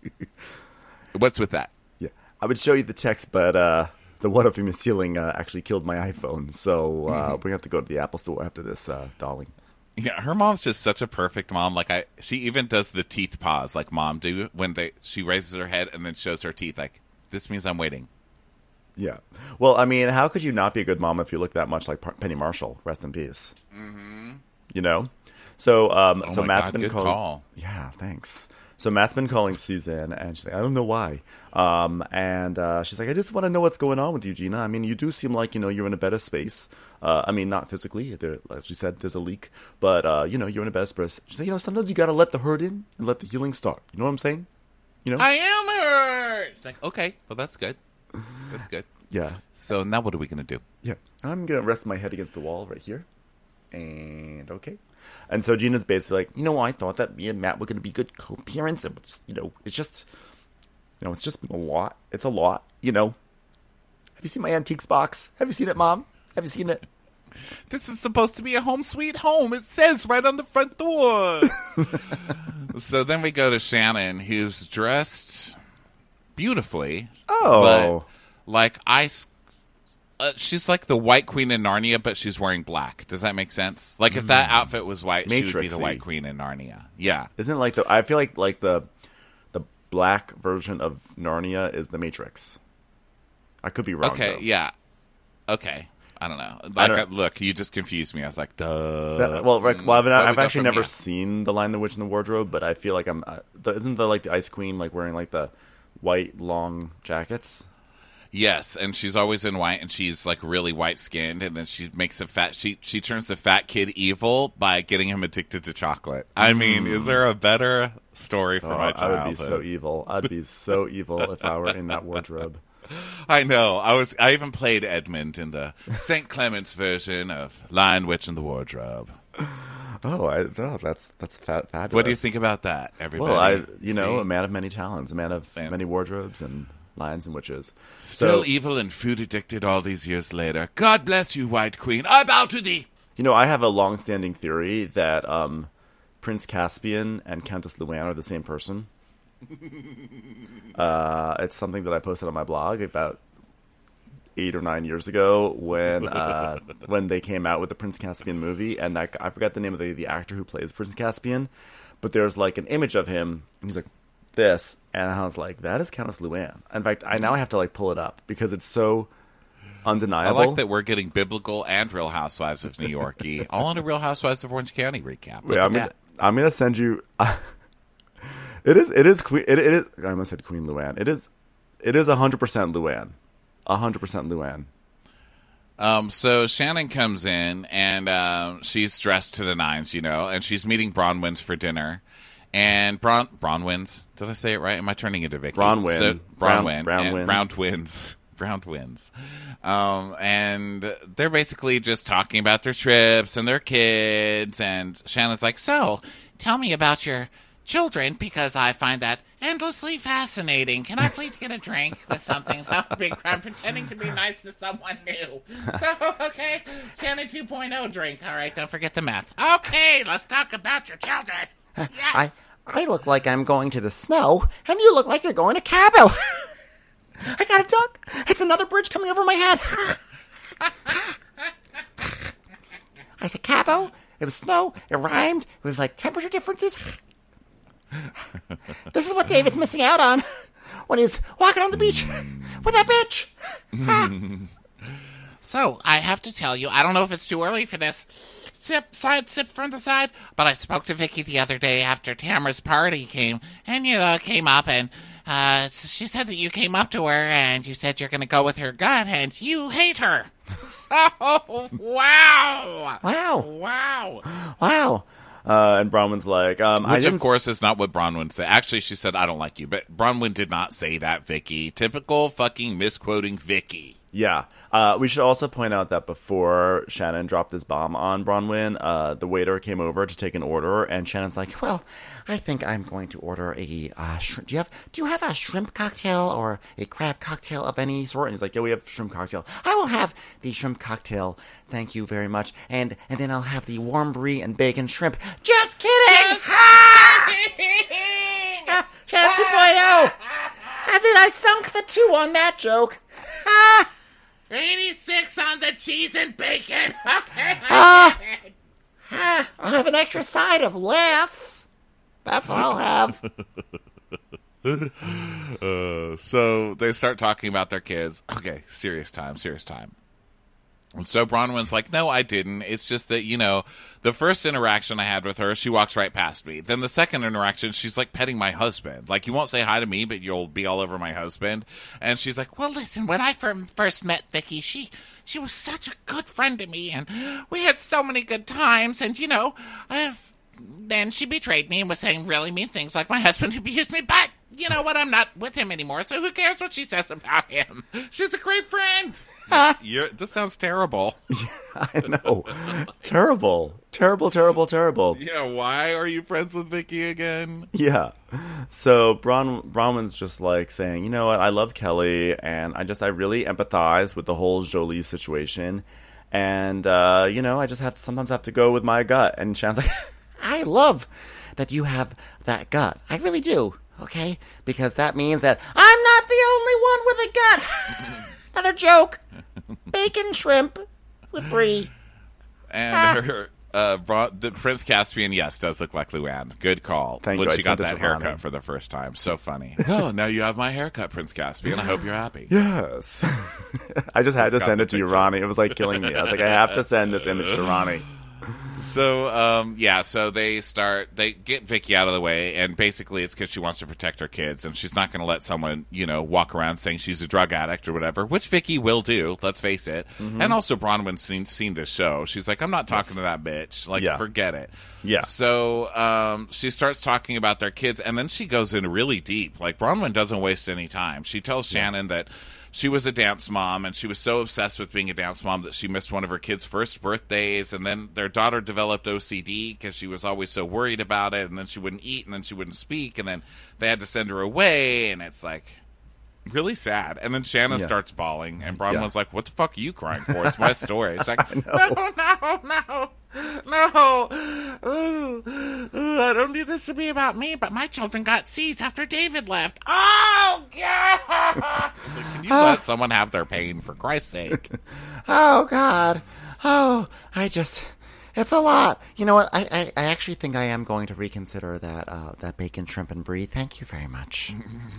what's with that? Yeah, I would show you the text, but uh, the water from your ceiling uh, actually killed my iPhone. So uh, we have to go to the Apple store after this, uh, darling. Yeah, her mom's just such a perfect mom. Like I, she even does the teeth pause, like mom do when they she raises her head and then shows her teeth. Like this means I'm waiting. Yeah. Well, I mean, how could you not be a good mom if you look that much like Par- Penny Marshall? Rest in peace. Mm-hmm. You know. So, um, Oh so my Matt's God, been good calling. call. Yeah, thanks. So Matt's been calling Susan, and she's like, I don't know why. Um, and uh, she's like, I just want to know what's going on with you, Gina. I mean, you do seem like, you know, you're in a better space. Uh, I mean, not physically. There, as we said, there's a leak. But, uh, you know, you're in a better space. She's like, you know, sometimes you got to let the hurt in and let the healing start. You know what I'm saying? You know? I am hurt. It's like okay, well that's good. That's good. yeah. So now what are we gonna do? Yeah. I'm going to rest my head against the wall right here. And okay. And so Gina's basically like, you know, I thought that me and Matt were going to be good co-parents. And, just, you know, it's just, you know, it's just been a lot. It's a lot, you know. Have you seen my antiques box? Have you seen it, Mom? Have you seen it? This is supposed to be a home sweet home. It says right on the front door. So then we go to Shannon, who's dressed beautifully. Oh. But like ice. Uh, she's like the White Queen in Narnia, but she's wearing black. Does that make sense? Like if that outfit was white, she would be the Matrixy. White Queen in Narnia. Yeah. Isn't it like the, I feel like like the the black version of Narnia is the Matrix. I could be wrong. Okay. though. Yeah. Okay. I don't know. Like, I don't- uh, look, you just confused me. I was like, duh. That- well, right, well, I've, Where we I've go actually from never here? seen The Lion, the Witch, and the Wardrobe, but I feel like I'm. Uh, the, isn't the like the Ice Queen like wearing like the white long jackets? Yes, and she's always in white, and she's like really white skinned, and then she makes a fat. She she turns the fat kid evil by getting him addicted to chocolate. I mean, is there a better story for Oh, my I childhood? would be so evil. I'd be so evil if I were in that wardrobe. I know. I was. I even played Edmund in the Saint Clement's version of Lion, Witch, and the Wardrobe. Oh, I, oh that's that's fa- fabulous. What do you think about that, everybody? Well, I you know See? a man of many talents, a man of Fam- many wardrobes and lions and witches. Still So, evil and food addicted all these years later. God bless you, White Queen. I bow to thee. you know, I have a long-standing theory that um, Prince Caspian and Countess Luann are the same person. uh, it's something that I posted on my blog about eight or nine years ago when uh, when they came out with the Prince Caspian movie, and that, I forgot the name of the, the actor who plays Prince Caspian, but there's like an image of him, and he's like this, and I was like, that is Countess Luann. In fact, I now have to like pull it up because it's so I undeniable. like that we're getting biblical and Real Housewives of New York-y, all on a Real Housewives of Orange County recap. Look Wait, at I'm gonna, that. I'm gonna send you. it is. It is Queen. It, it is. I almost said Queen Luann. It is. It is a hundred percent Luann. A hundred percent Luann. Um, so Shannon comes in, and um, she's dressed to the nines, you know, and she's meeting Bronwyns for dinner. And Bron Bronwyns, did I say it right? Am I turning into Vicky? Bronwyn. So, Brown- Bronwyn. Brown and Wyn. Brown twins. Brown twins. Um, and they're basically just talking about their trips and their kids. And Shannon's like, so, tell me about your children, because I find that endlessly fascinating. Can I please get a drink with something? That would be, I'm pretending to be nice to someone new. So, okay, Shannon two point oh drink. All right, don't forget the math. Okay, let's talk about your children. Yes. I I look like I'm going to the snow, and you look like you're going to Cabo. I got a duck. It's another bridge coming over my head. I said, Cabo, it was snow, it rhymed, it was like temperature differences. This is what David's missing out on when he's walking on the beach with that bitch. So, I have to tell you, I don't know if it's too early for this. Sip, side, sip from the side. But I spoke to Vicky the other day after Tamara's party came, and you uh, came up, and uh, she said that you came up to her, and you said you're going to go with her gut, and you hate her. Oh, wow. Wow. Wow. Wow. Uh, and Bronwyn's like, um, I Which, didn't of course, is not what Bronwyn said. Actually, she said, I don't like you. But Bronwyn did not say that, Vicky. Typical fucking misquoting Vicky. Yeah. Uh, we should also point out that before Shannon dropped this bomb on Bronwyn, uh, the waiter came over to take an order, and Shannon's like, Well, I think I'm going to order a uh, shrimp. Do you have Do you have a shrimp cocktail or a crab cocktail of any sort? and he's like, yeah, we have shrimp cocktail. I will have the shrimp cocktail. Thank you very much. And and then I'll have the warm brie and bacon shrimp. Just kidding! Ha! Shannon two point oh! As in, I sunk the two on that joke. Ha! eighty-six on the cheese and bacon. Ah! Ha! I'll have an extra side of laughs. That's what I'll have. Uh, so they start talking about their kids. Okay, serious time, serious time. And so Bronwyn's like, no, I didn't. It's just that, you know, the first interaction I had with her, she walks right past me. Then the second interaction, she's like petting my husband. Like, you won't say hi to me, but you'll be all over my husband. And she's like, Well, listen, when I fir- first met Vicky, she she was such a good friend to me, and we had so many good times, and, you know, I've, then she betrayed me and was saying really mean things like my husband abused me, but you know what? I'm not with him anymore, so who cares what she says about him? She's a great friend. You're, this sounds terrible. I know. Terrible. Terrible, terrible, terrible. Yeah, why are you friends with Vicky again? Yeah. So Bron- Bronwyn's just like saying, you know what, I love Kelly, and I just, I really empathize with the whole Jolie situation. And, uh, you know, I just have to, sometimes have to go with my gut. And Shannon's like, I love that you have that gut. I really do. Okay? Because that means that I'm not the only one with a gut. Another joke. Bacon shrimp with brie. And her, uh, Bron- the Prince Caspian, yes, does look like Luann. Good call. Thank when you. I she got sent it that to haircut Ronnie. for the first time. So funny. Oh, now you have my haircut, Prince Caspian. I hope you're happy. yes. I just had to got send the it to you, picture. Ronnie. It was like killing me. I was like, I have to send this image to Ronnie. So, um, yeah, so they start, they get Vicky out of the way, and basically it's because she wants to protect her kids, and she's not going to let someone, you know, walk around saying she's a drug addict or whatever, which Vicky will do, let's face it. Mm-hmm. And also Bronwyn's seen, seen this show. She's like, I'm not talking Yes. to that bitch. Like, Yeah. forget it. Yeah. So, um, she starts talking about their kids, and then she goes in really deep. Like, Bronwyn doesn't waste any time. She tells Shannon that she was a dance mom, and she was so obsessed with being a dance mom that she missed one of her kids' first birthdays, and then their daughter developed O C D because she was always so worried about it, and then she wouldn't eat, and then she wouldn't speak, and then they had to send her away, and it's like really sad. And then Shanna Yeah. starts bawling, and Bronwyn's Yeah. like, what the fuck are you crying for? It's my story. It's like, No, no, no, no. Ooh, ooh, I don't need this to be about me, but my children got C's after David left. Oh, God. can you let someone have their pain, for Christ's sake? Oh, God. Oh, I just... It's a lot. You know what? I, I, I actually think I am going to reconsider that uh, that bacon, shrimp, and brie. Thank you very much.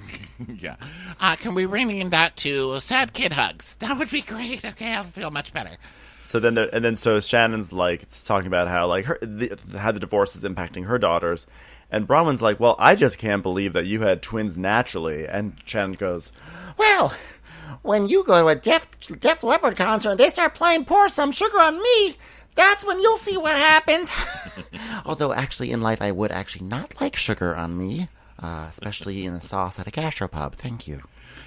Yeah. Uh, can we rename that to Sad Kid Hugs? That would be great. Okay, I'll feel much better. So then, there, and then so Shannon's like talking about how like her the, how the divorce is impacting her daughters, and Bronwyn's like, well, I just can't believe that you had twins naturally. And Shannon goes, Well, when you go to a Def, Def Leppard concert and they start playing Pour Some Sugar on Me, that's when you'll see what happens. Although, actually, in life, I would actually not like sugar on me, uh, especially in a sauce at a gastropub. Thank you.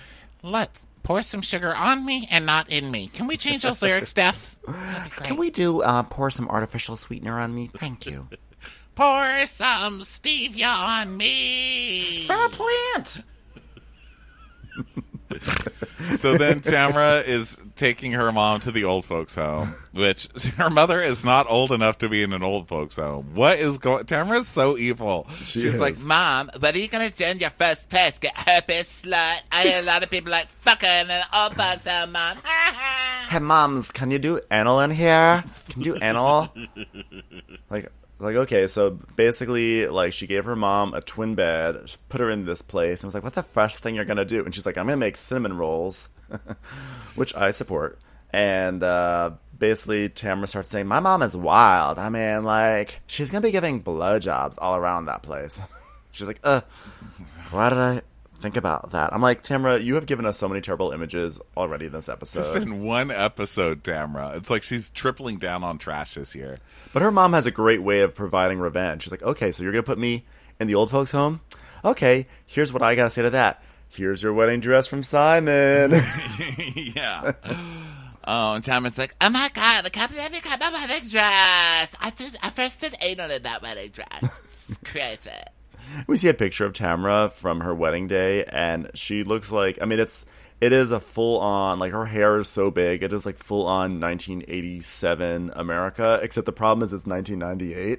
Let's pour some sugar on me and not in me. Can we change those lyrics, Steph? That'd be great. Can we do uh, pour some artificial sweetener on me? Thank you. Pour some stevia on me. From a plant. So then Tamara is taking her mom to the old folks home, which her mother is not old enough to be in an old folks home. What is going? Tamara's so evil. She's is. like, Mom, what are you going to do in your first test? Get herpes, slut? I hear a lot of people like fucking and all folks home, Mom. hey, moms, can you do anal in here? Can you do anal? like, like, okay, so basically, like, she gave her mom a twin bed, put her in this place, and was like, what's the first thing you're going to do? And she's like, I'm going to make cinnamon rolls, which I support. And uh, basically, Tamara starts saying, my mom is wild. I mean, like, she's going to be giving blowjobs all around that place. She's like, uh, why did I think about that? I'm like, Tamara, you have given us so many terrible images already this episode. Just in one episode, Tamara. It's like she's tripling down on trash this year. But her mom has a great way of providing revenge. She's like, okay, so you're going to put me in the old folks' home? Okay, here's what I got to say to that. Here's your wedding dress from Simon. Yeah. Oh, and Tamara's like, oh my god, I can't believe you got my wedding dress. I, first, I first did anal in that wedding dress. It's crazy. We see a picture of Tamara from her wedding day, and she looks like, I mean, it's, it is a full-on, like, her hair is so big, it is, like, full-on nineteen eighty-seven America, except the problem is it's nineteen ninety-eight.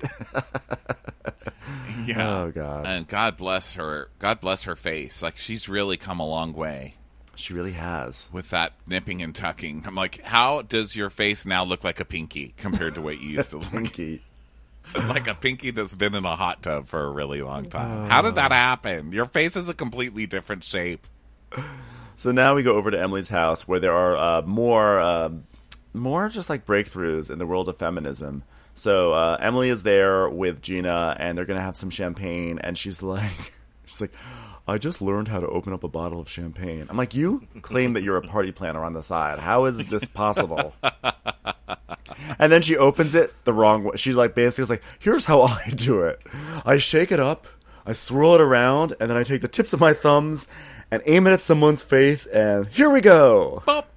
Yeah. Oh, God. And God bless her. God bless her face. Like, she's really come a long way. She really has. With that nipping and tucking. I'm like, how does your face now look like a pinky compared to what you used to look? Pinky. Like a pinky that's been in a hot tub for a really long time. How did that happen? Your face is a completely different shape. So now we go over to Emily's house, where there are uh, more, uh, more just like breakthroughs in the world of feminism. So uh, Emily is there with Gina, and they're gonna have some champagne, and she's like, she's like, I just learned how to open up a bottle of champagne. I'm like, you claim that you're a party planner on the side. How is this possible? And then she opens it the wrong way. She like basically is like, here's how I do it. I shake it up, I swirl it around, and then I take the tips of my thumbs and aim it at someone's face, and here we go. Bop.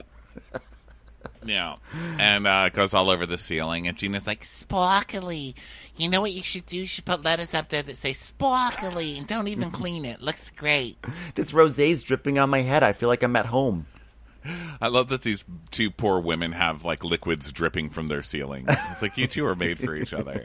Yeah. And uh, it goes all over the ceiling, and Gina's like, Sparkly. You know what you should do? You should put letters up there that say sparkly and don't even clean it. Looks great. This rosé's dripping on my head. I feel like I'm at home. I love that these two poor women have like liquids dripping from their ceilings. It's like you two are made for each other.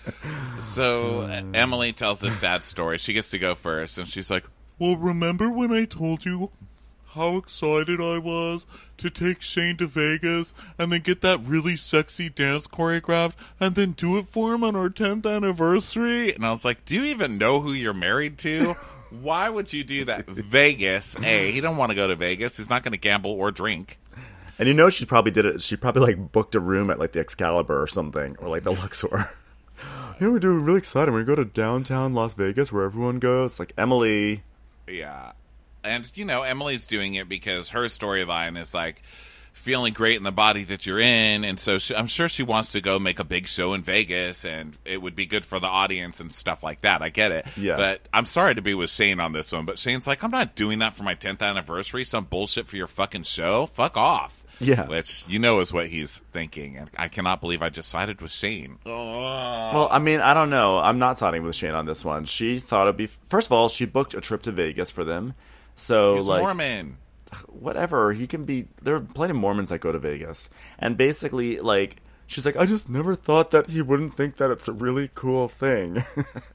So uh, Emily tells this sad story. She gets to go first, and she's like, well, remember when I told you how excited I was to take Shane to Vegas and then get that really sexy dance choreographed and then do it for him on our tenth anniversary? and I was like, do you even know who you're married to? Why would you do that? Vegas, A, he don't want to go to Vegas. He's not going to gamble or drink. And you know she probably did it. She probably like booked a room at like the Excalibur or something, or like the Luxor. Yeah, we do. Really excited. We go to downtown Las Vegas where everyone goes. Like Emily. Yeah. And, you know, Emily's doing it because her storyline is like feeling great in the body that you're in. And so she, I'm sure she wants to go make a big show in Vegas, and it would be good for the audience and stuff like that. I get it. Yeah. But I'm sorry to be with Shane on this one. But Shane's like, I'm not doing that for my tenth anniversary. Some bullshit for your fucking show. Fuck off. Yeah. Which, you know, is what he's thinking. And I cannot believe I just sided with Shane. Well, I mean, I don't know. I'm not siding with Shane on this one. She thought it'd be. First of all, she booked a trip to Vegas for them. So, He's like, Mormon. Whatever. He can be. There are plenty of Mormons that go to Vegas. And basically, like, she's like, I just never thought that he wouldn't think that it's a really cool thing.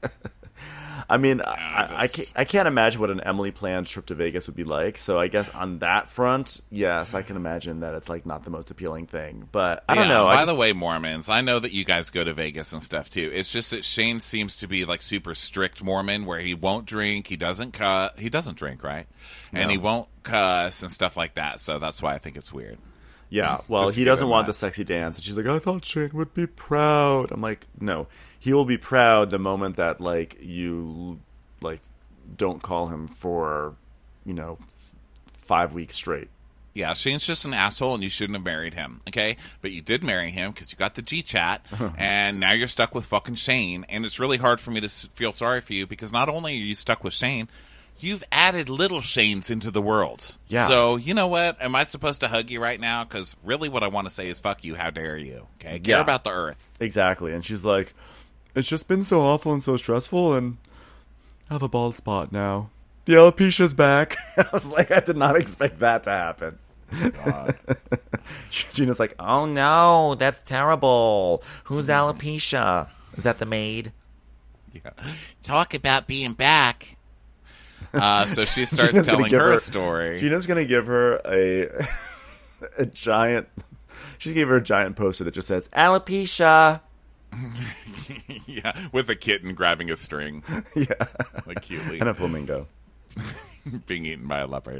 I mean, Yeah, I, I, just- can't, I can't imagine what an Emily planned trip to Vegas would be like. So I guess on that front, yes, I can imagine that it's like not the most appealing thing. But I don't Yeah, know. By I just, the way, Mormons, I know that you guys go to Vegas and stuff too. It's just that Shane seems to be like super strict Mormon, where he won't drink, he doesn't cuss, he doesn't drink, right? And No. he won't cuss and stuff like that. So that's why I think it's weird. Yeah, well, Just he give doesn't him want that. the sexy dance. And she's like, I thought Shane would be proud. I'm like, no. He will be proud the moment that, like, you, like, don't call him for, you know, five weeks straight. Yeah, Shane's just an asshole, and you shouldn't have married him, okay? But you did marry him because you got the G-chat, and now you're stuck with fucking Shane. And it's really hard for me to s- feel sorry for you because not only are you stuck with Shane, you've added little Shanes into the world. Yeah. So, you know what? Am I supposed to hug you right now? Because really what I want to say is fuck you, how dare you, okay? Care Yeah. about the earth. Exactly. And she's like, it's just been so awful and so stressful, and I have a bald spot now. The alopecia's back. I was like, I did not expect that to happen. God. Gina's like, Oh no, that's terrible. Who's alopecia? Is that the maid? Yeah. Talk about being back. Uh, so she starts Gina's gonna telling give her, her- story. Gina's going to give her a, a giant She gave her a giant poster that just says alopecia. Yeah, with a kitten grabbing a string. Yeah, like cutely. And a flamingo being eaten by a leopard.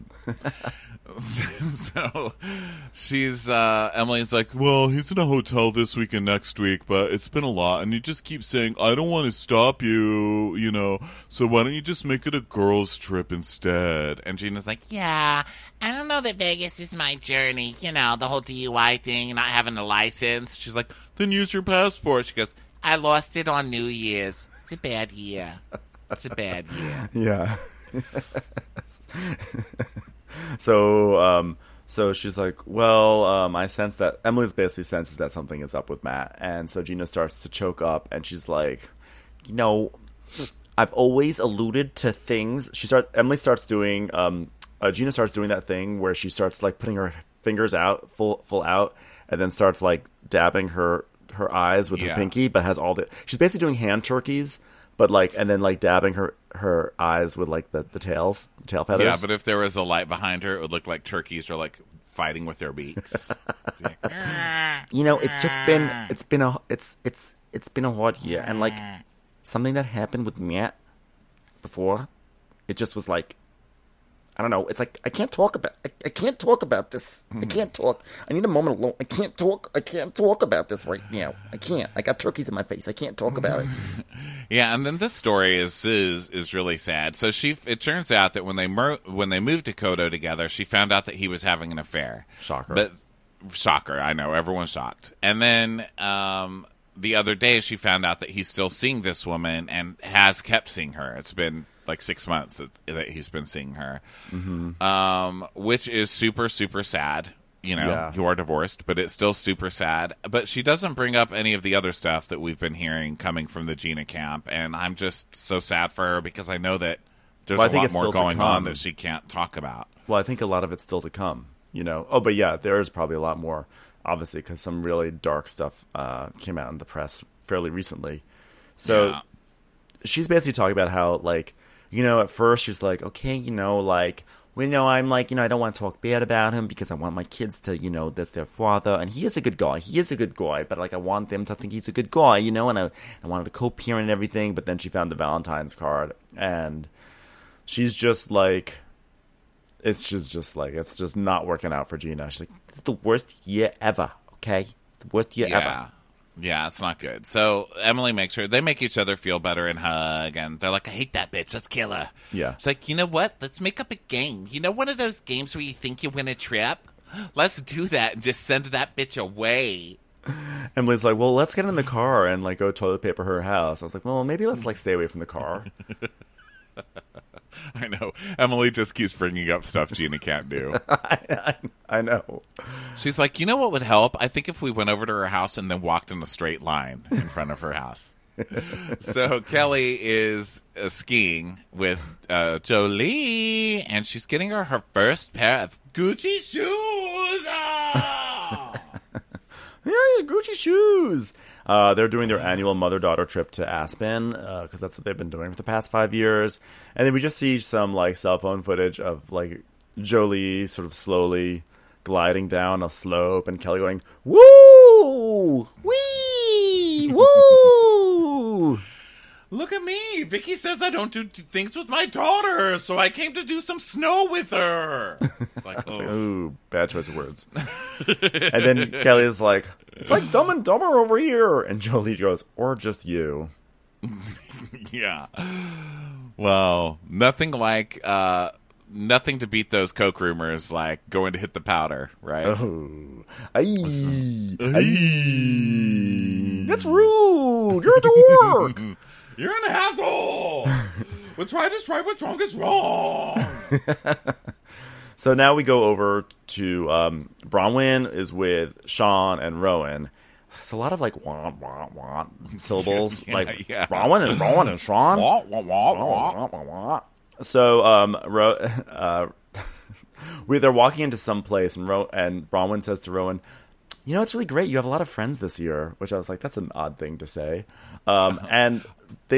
So she's uh Emily's like, well, he's in a hotel this week and next week, but it's been a lot, and you just keep saying, I don't want to stop you, you know, so why don't you just make it a girls trip instead? And Gina's like, Yeah, I don't know that Vegas is my journey. You know, the whole D U I thing, not having a license. she's like, then use your passport. She goes, I lost it on New Year's. It's a bad year. It's a bad year. Yeah. So, um, so she's like, well, um, I sense that Emily's basically senses that something is up with Matt, and so Gina starts to choke up, and she's like, you know, I've always alluded to things. She starts. Emily starts doing. Um, uh, Gina starts doing that thing where she starts like putting her fingers out, full, full out, and then starts like dabbing her her eyes with Yeah. her pinky, but has all the. She's basically doing hand turkeys. But like, and then like dabbing her, her eyes with like the, the tails, the tail feathers. yeah, but if there was a light behind her, it would look like turkeys are like fighting with their beaks. You know, it's just been it's been a it's it's it's been a hard year, and like something that happened with Matt before, it just was like, I don't know. It's like I can't talk about I, I can't talk about this. I can't talk. I need a moment alone. I can't talk. I can't talk about this right now. I can't. I got turkeys in my face. I can't talk about it. Yeah, and then this story is is is really sad. So she, it turns out that when they mer- when they moved to Kodo together, she found out that he was having an affair. Shocker. But shocker, I know, everyone's shocked. And then um, the other day, she found out that he's still seeing this woman and has kept seeing her. It's been like six months that, that he's been seeing her, mm-hmm. um, which is super super sad. You know, Yeah. you are divorced, but it's still super sad. But she doesn't bring up any of the other stuff that we've been hearing coming from the Gina camp, and I'm just so sad for her because I know that there's Well, I a think lot it's more still to going on come. that she can't talk about. Well, I think a lot of it's still to come, you know. Oh, but yeah, there is probably a lot more, obviously, because some really dark stuff uh, came out in the press fairly recently. So Yeah. she's basically talking about how, like, you know, at first she's like, okay, you know, like, we know I'm like, you know, I don't want to talk bad about him because I want my kids to, you know, that's their father. And he is a good guy. He is a good guy. But, like, I want them to think he's a good guy, you know, and I, I wanted to co-parent and everything. But then she found the Valentine's card. And she's just like, it's just, just like, it's just not working out for Gina. She's like, this is the worst year ever, okay? The worst year Yeah. ever. Yeah, it's not good. So Emily makes her, they make each other feel better and hug, and they're like, I hate that bitch, let's kill her. Yeah. It's like, you know what? Let's make up a game. You know one of those games where you think you win a trip? Let's do that and just send that bitch away. Emily's like, well, let's get in the car and, like, go toilet paper her house. I was like, well, maybe let's, like, stay away from the car. I know. Emily just keeps bringing up stuff Gina can't do. I, I, I know. She's like, you know what would help? I think if we went over to her house and then walked in a straight line in front of her house. So Kelly is uh, skiing with uh, Jolie, and she's getting her her first pair of Gucci shoes. Oh! Yeah, Gucci shoes. Uh, they're doing their annual mother-daughter trip to Aspen because uh, that's what they've been doing for the past five years. And then we just see some like cell phone footage of like Jolie sort of slowly gliding down a slope, and Kelly going, "Woo, wee, woo." Look at me. Vicky says I don't do things with my daughter, so I came to do some snow with her. Like, oh. Ooh, bad choice of words. And then Kelly is like, it's like Dumb and Dumber over here. And Jolie goes, or just you. Yeah. Well, nothing like, uh, nothing to beat those Coke rumors like going to hit the powder, right? Oh. Aye. Aye. That's rude. You're a dork. You're an asshole. What's right is right. What's wrong is wrong. So now we go over to um, Bronwyn is with Sean and Rowan. It's a lot of like wah, wah, wah syllables. Yeah, like yeah. Bronwyn and Rowan and Sean. Wah, wah, wah, wah. Wah, wah, wah. So um, Ro- uh, we they're walking into some place, and Ro- and Bronwyn says to Rowan, "You know, it's really great. You have a lot of friends this year." Which I was like, that's an odd thing to say. Um, and they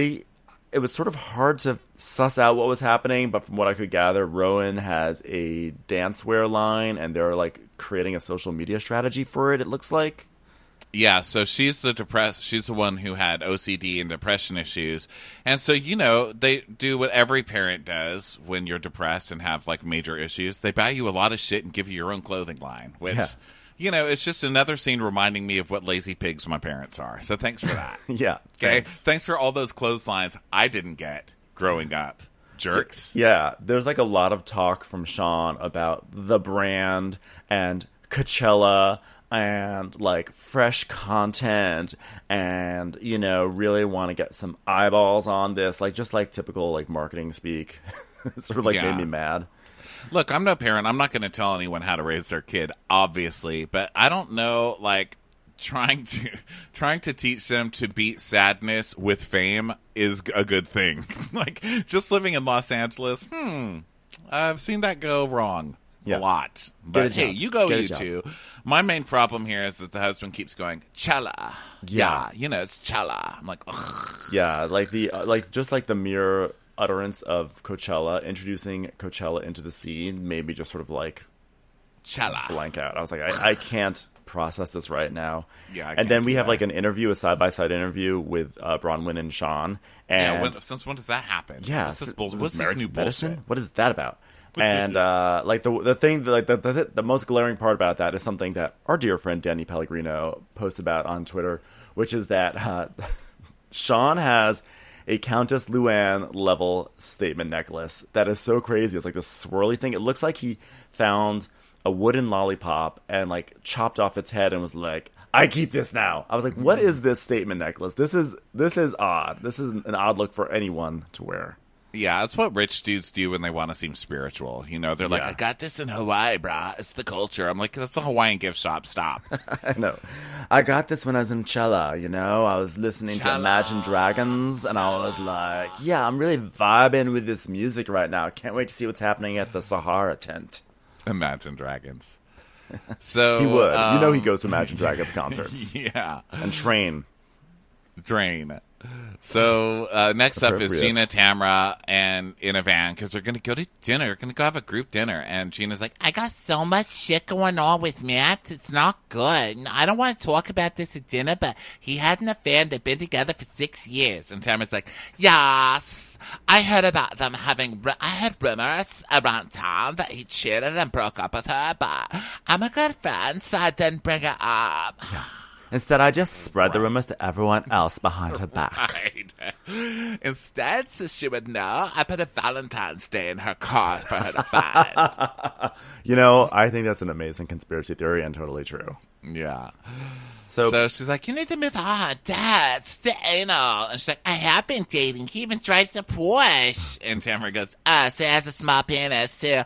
it was sort of hard to suss out what was happening, but from what I could gather, Rowan has a dancewear line, and they're like creating a social media strategy for it. It looks like. Yeah, so she's the depressed. She's the one who had O C D and depression issues, and so you know they do what every parent does when you're depressed and have like major issues. They buy you a lot of shit and give you your own clothing line, which. Yeah. You know, it's just another scene reminding me of what lazy pigs my parents are. So thanks for that. Yeah. Okay. Thanks. thanks for all those clotheslines I didn't get growing up. Jerks. Yeah. There's like a lot of talk from Sean about the brand and Coachella and like fresh content and, you know, really want to get some eyeballs on this. Like just like typical like marketing speak. It sort of like Yeah. made me mad. Look, I'm no parent. I'm not going to tell anyone how to raise their kid, obviously, but I don't know, like, trying to trying to teach them to beat sadness with fame is a good thing. Like, just living in Los Angeles, hmm, I've seen that go wrong Yeah. a lot. But hey, job. you go, Get a you job. two. My main problem here is that the husband keeps going, Chella. Yeah. you know, it's Chella. I'm like, ugh. Yeah, like the uh, like just like the mere utterance of Coachella, introducing Coachella into the scene, made me just sort of like Chella. blank out. I was like, I, I can't process this right now. Yeah, I and can't then do we have that. like an interview, a side by side interview with uh, Bronwyn and Sean. And Yeah, when, since when does that happen? yeah, What's this, so- bull- is what's this this marriage new to medicine? bullshit? What is that about? And uh, like the the thing, like the, the the most glaring part about that is something that our dear friend Danny Pellegrino posted about on Twitter, which is that uh, Sean has a Countess Luann level statement necklace that is so crazy. It's like this swirly thing. It looks like he found a wooden lollipop and like chopped off its head and was like, I keep this now. I was like, what is this statement necklace? This is this is odd. This is an odd look for anyone to wear. Yeah, that's what rich dudes do when they want to seem spiritual. You know, they're like, Yeah. I got this in Hawaii, brah. It's the culture. I'm like, that's a Hawaiian gift shop. Stop. I know. I got this when I was in Chella, you know? I was listening to Chella. Imagine Dragons, and I was like, yeah, I'm really vibing with this music right now. Can't wait to see what's happening at the Sahara tent. Imagine Dragons. So He would. um, you know he goes to Imagine Dragons concerts. Yeah. And train. Drain. So uh, next up is Appropriate. Gina, Tamra, and in a van because they're going to go to dinner. They're going to go have a group dinner. And Gina's like, I got so much shit going on with Matt. It's not good. I don't want to talk about this at dinner, but he had an affair and they've been together for six years. and Tamra's like, Yes, I heard about them having. I heard rumors around town that he cheated and broke up with her, but I'm a good friend, so I didn't bring it up. Instead, I just spread the rumors to everyone else behind her back. Right. Instead, so she would know, I put a Valentine's Day in her car for her to find. You know, I think that's an amazing conspiracy theory and totally true. yeah. So, So she's like, you need to move on. Ah, Dad, stay anal. And she's like, I have been dating. He even drives a Porsche. And Tamra goes, Uh, so he has a small penis, too.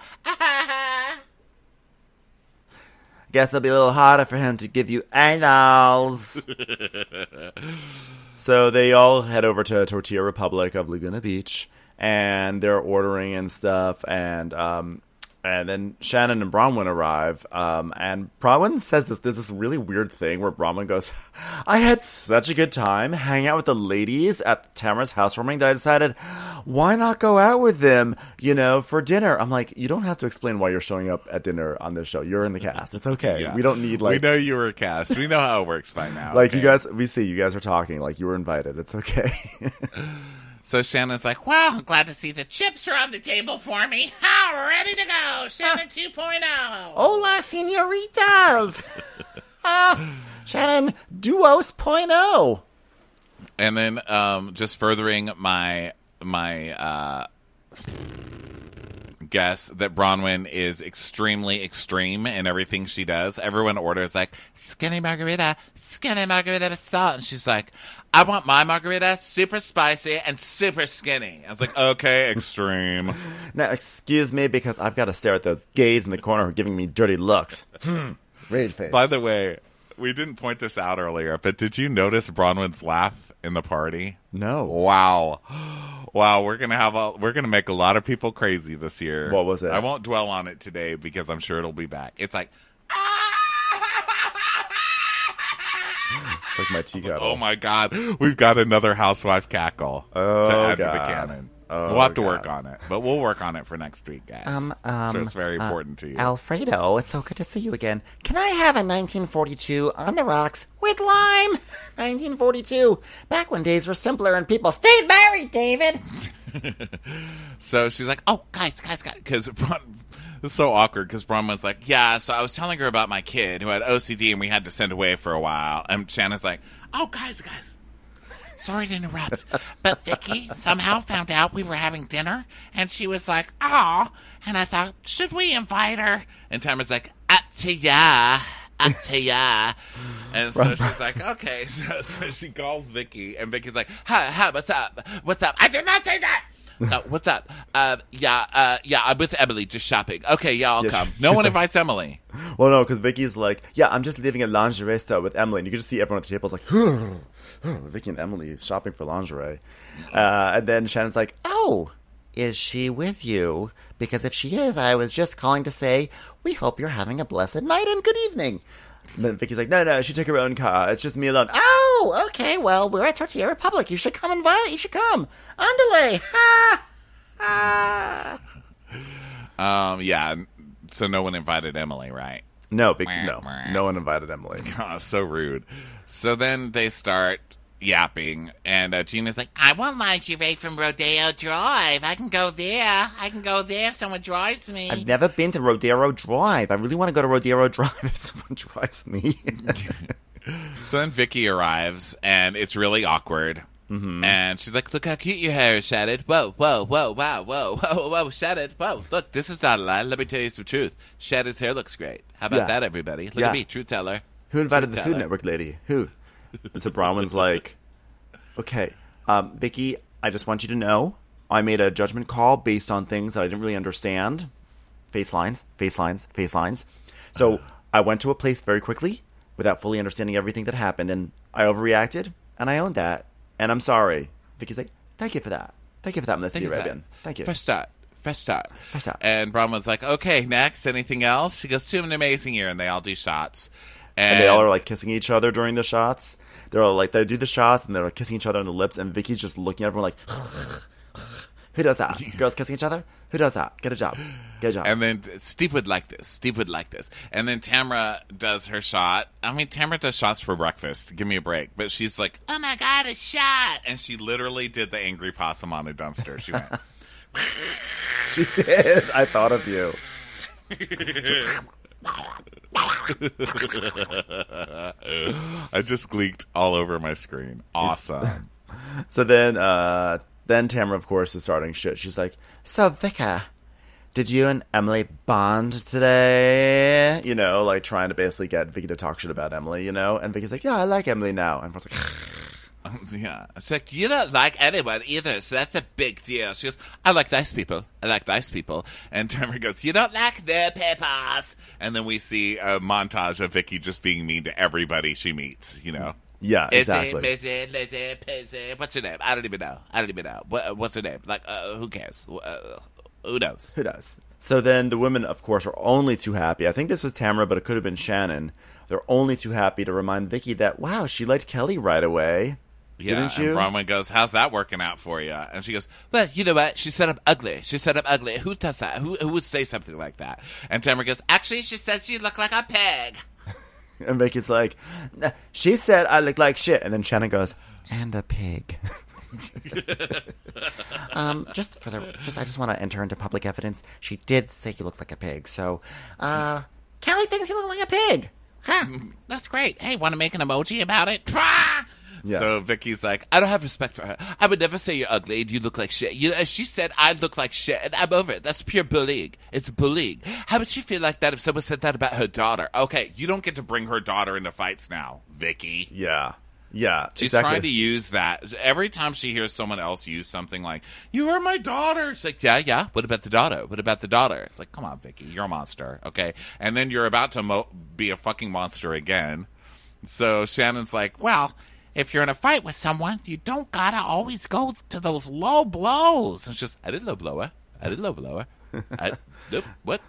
guess it'll be a little harder for him to give you anals. So they all head over to Tortilla Republic of Laguna Beach, and they're ordering and stuff, and um, and then Shannon and Bronwyn arrive, um, and Bronwyn says this, there's this really weird thing where Bronwyn goes, I had such a good time hanging out with the ladies at Tamara's housewarming that I decided, why not go out with them, you know, for dinner? I'm like, you don't have to explain why you're showing up at dinner on this show. You're in the cast. It's okay. yeah. We don't need, like... we know you were a cast. We know how it works by now. Like, okay? you guys, we see you guys are talking. Like, you were invited. It's okay. So Shannon's like, Well, I'm glad to see the chips are on the table for me. How ready to go. Shannon two point oh. Hola, senoritas! Ah, Shannon Duos point oh. and then um, just furthering my my uh, guess that Bronwyn is extremely extreme in everything she does. Everyone orders like Skinny margarita, skinny margarita with salt. And she's like, I want my margarita super spicy and super skinny. I was like, okay, extreme. Now, excuse me, because I've got to stare at those gays in the corner who are giving me dirty looks. Hmm. Rage face. By the way, we didn't point this out earlier, but did you notice Bronwyn's laugh in the party? No. Wow. Wow, we're gonna have a we're gonna make a lot of people crazy this year. What was it? I won't dwell on it today because I'm sure it'll be back. It's like It's like my tea kettle. Oh my god, we've got another housewife cackle Oh, to add God. to the canon. Oh, we'll have to God. work on it, but we'll work on it for next week, guys. Um, um, so it's very uh, important to you. Alfredo, it's so good to see you again. Can I have a nineteen forty-two on the rocks with lime? nineteen forty-two, back when days were simpler and people stayed married, David. So she's like, "Oh, guys, guys, guys," because it's so awkward. Because Bronwyn's like, "Yeah." So I was telling her about my kid who had O C D, and we had to send away for a while. And Shannon's like, Oh, guys, guys. Sorry to interrupt, but Vicky somehow found out we were having dinner, and she was like, "Aw," and I thought, should we invite her? and Tamara's like, "Up to ya, up to ya." And so she's like, "Okay." So, so she calls Vicky, and Vicky's like, "Hi, hi, what's up? What's up?" I did not say that. So what's up? Uh, yeah, uh, yeah, I'm with Emily, just shopping. Okay, yeah, I'll Yeah, come. she- No she's one like- invites Emily. Well, no, because Vicky's like, yeah, I'm just leaving a lingerie store with Emily. And you can just see everyone at the table is like, Vicky and Emily shopping for lingerie. Uh, and then Shannon's like, Oh, is she with you? Because if she is, I was just calling to say, we hope you're having a blessed night and good evening. and then Vicky's like, no, no, she took her own car. It's just me alone. Oh, okay, well, we're at Tortilla Republic. You should come and invite. You should come. Andale. Ha! Ha! Um, yeah, so no one invited Emily, right? No, big, no, no one invited Emily. Oh, so rude. So then they start yapping, and uh, Gina's like, I want lingerie from Rodeo Drive. I can go there. I can go there if someone drives me. I've never been to Rodero Drive. I really want to go to Rodero Drive if someone drives me. so then Vicky arrives, and it's really awkward. Mm-hmm. And she's like, "Look how cute your hair is, Shannon. Whoa, whoa, whoa, wow, whoa, whoa, whoa, Shannon. Whoa, look, this is not a lie. Let me tell you some truth. Shannon's hair looks great. How about Yeah. that, everybody? Look Yeah. at me, truth teller. Who invited Truth the Food teller. Network lady? Who? And so Bronwyn's like, okay, um, Vicky, I just want you to know I made a judgment call based on things that I didn't really understand. Face lines, face lines, face lines. So I went to a place very quickly without fully understanding everything that happened, and I overreacted, and I owned that, and I'm sorry. Vicky's like, thank you for that. Thank you for that, Melissa Thank you for Arabian. that. Thank you. Fresh start. Fresh start. Fresh start. And Bronwyn's like, "Okay, next. Anything else?" She goes, "To an amazing year," and they all do shots. And they all are like kissing each other during the shots. They're all like, they do the shots and they're like kissing each other on the lips. And Vicky's just looking at everyone like, who does that? Girls kissing each other? Who does that? Get a job. Get a job. And then Steve would like this. Steve would like this. And then Tamara does her shot. I mean, Tamara does shots for breakfast. Give me a break. But she's like, Oh my God, a shot. and she literally did the angry possum on a dumpster. She went, She did. I thought of you. I just gleeked all over my screen. Awesome. So then, uh, then Tamara, of course, is starting shit. She's like, so Vicka, did you and Emily bond today? You know, like trying to basically get Vicky to talk shit about Emily, you know? And Vicky's like, yeah, I like Emily now. And everyone's like, yeah. It's like, you don't like anyone either, so that's a big deal. She goes, "I like nice people. I like nice people." And Tamara goes, "You don't like their peppers." And then we see a montage of Vicky just being mean to everybody she meets, you know? yeah, Izzy, exactly. Mizzy, Lizzy, Pizzy. What's her name? I don't even know. I don't even know. What, what's her name? Like, uh, who cares? Uh, who knows? Who does? So then the women, of course, are only too happy. I think this was Tamara, but it could have been Shannon. They're only too happy to remind Vicky that, wow, she liked Kelly right away. Yeah, Didn't you? and Bronwyn goes, "How's that working out for you?" And she goes, Well, you know what? She said I'm ugly. She said I'm ugly. Who does that? Who, who would say something like that? and Tamara goes, Actually, she says you look like a pig. And Vicky's like, "Nah, she said I look like shit. And then Shannon goes, and a pig. Um, just for the, just I just want to enter into public evidence. She did say you look like a pig. So, uh, Kelly thinks you look like a pig. Huh, that's great. Hey, want to make an emoji about it? Pah! Yeah. So Vicky's like, I don't have respect for her. I would never say you're ugly and you look like shit. You know, she said I look like shit, and I'm over it. That's pure bullying. It's bullying. How would she feel like that if someone said that about her daughter? "Okay, you don't get to bring her daughter into fights now, Vicky." Yeah. Yeah. She's exactly. trying to use that. Every time she hears someone else use something like, "You are my daughter," It's like, yeah, yeah. What about the daughter? What about the daughter? it's like, come on, Vicky, you're a monster, okay? And then you're about to mo- be a fucking monster again. So Shannon's like, Well, if you're in a fight with someone, you don't gotta always go to those low blows. it's just, I did low blower. I did low blower. I, nope, what?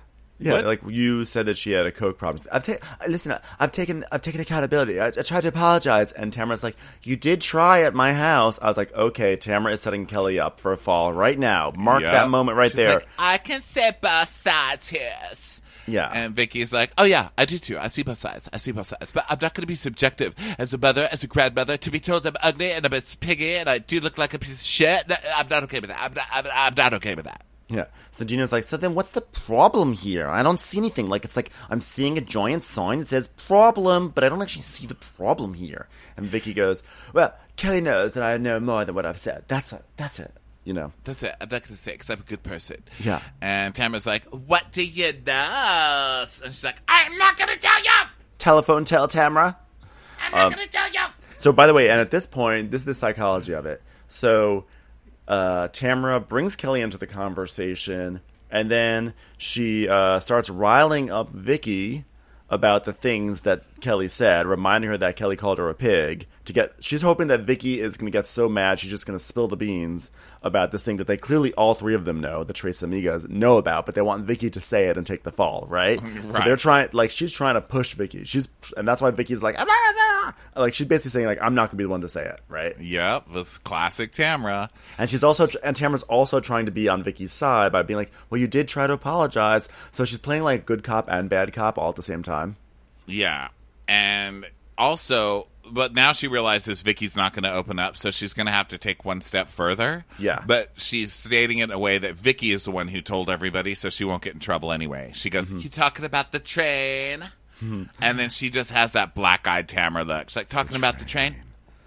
Yeah, What? like you said that she had a coke problem. I've ta- listen, I've taken I've taken accountability. I, I tried to apologize, and Tamara's like, "You did try at my house." I was like, "Okay, Tamara is setting Kelly up for a fall right now. Mark Yeah. that moment right She's there." like, I can see both sides here. yeah, And Vicky's like, oh, yeah, I do too. I see both sides. I see both sides. But I'm not going to be subjective as a mother, as a grandmother, to be told I'm ugly and I'm a piggy and I do look like a piece of shit. No, I'm not okay with that. I'm not, I'm, I'm not okay with that. yeah. So Gina's like, "So then, what's the problem here? I don't see anything. Like, it's like I'm seeing a giant sign that says problem, but I don't actually see the problem here." And Vicky goes, "Well, Kelly knows that I know more than what I've said. That's it. That's it. You know." That's it. I'm not going to say it because I'm a good person. Yeah. And Tamara's like, what do you know? And she's like, I'm not going to tell you. Telephone tell Tamara. I'm not gonna tell you. So, by the way, and at this point, this is the psychology of it. So, uh, Tamara brings Kelly into the conversation, and then she uh, starts riling up Vicky about the things that Kelly said, reminding her that Kelly called her a pig. To get, she's hoping that Vicky is going to get so mad she's just going to spill the beans about this thing that they clearly all three of them know, the Tres Amigas know about, but they want Vicky to say it and take the fall, right? right. So they're trying, like, she's trying to push Vicky. She's, and that's why Vicky's like, I'm not gonna say it. Like, she's basically saying, like, I'm not going to be the one to say it, right? Yep, that's classic Tamara. And she's also, and Tamara's also trying to be on Vicky's side by being like, well, you did try to apologize. So she's playing like good cop and bad cop all at the same time. Yeah. And also, but now she realizes Vicky's not going to open up, so she's going to have to take one step further. Yeah. But she's stating it in a way that Vicky is the one who told everybody, so she won't get in trouble anyway. She goes, Mm-hmm. you talking about the train? And then she just has that black-eyed Tamara look. She's like, talking about the train?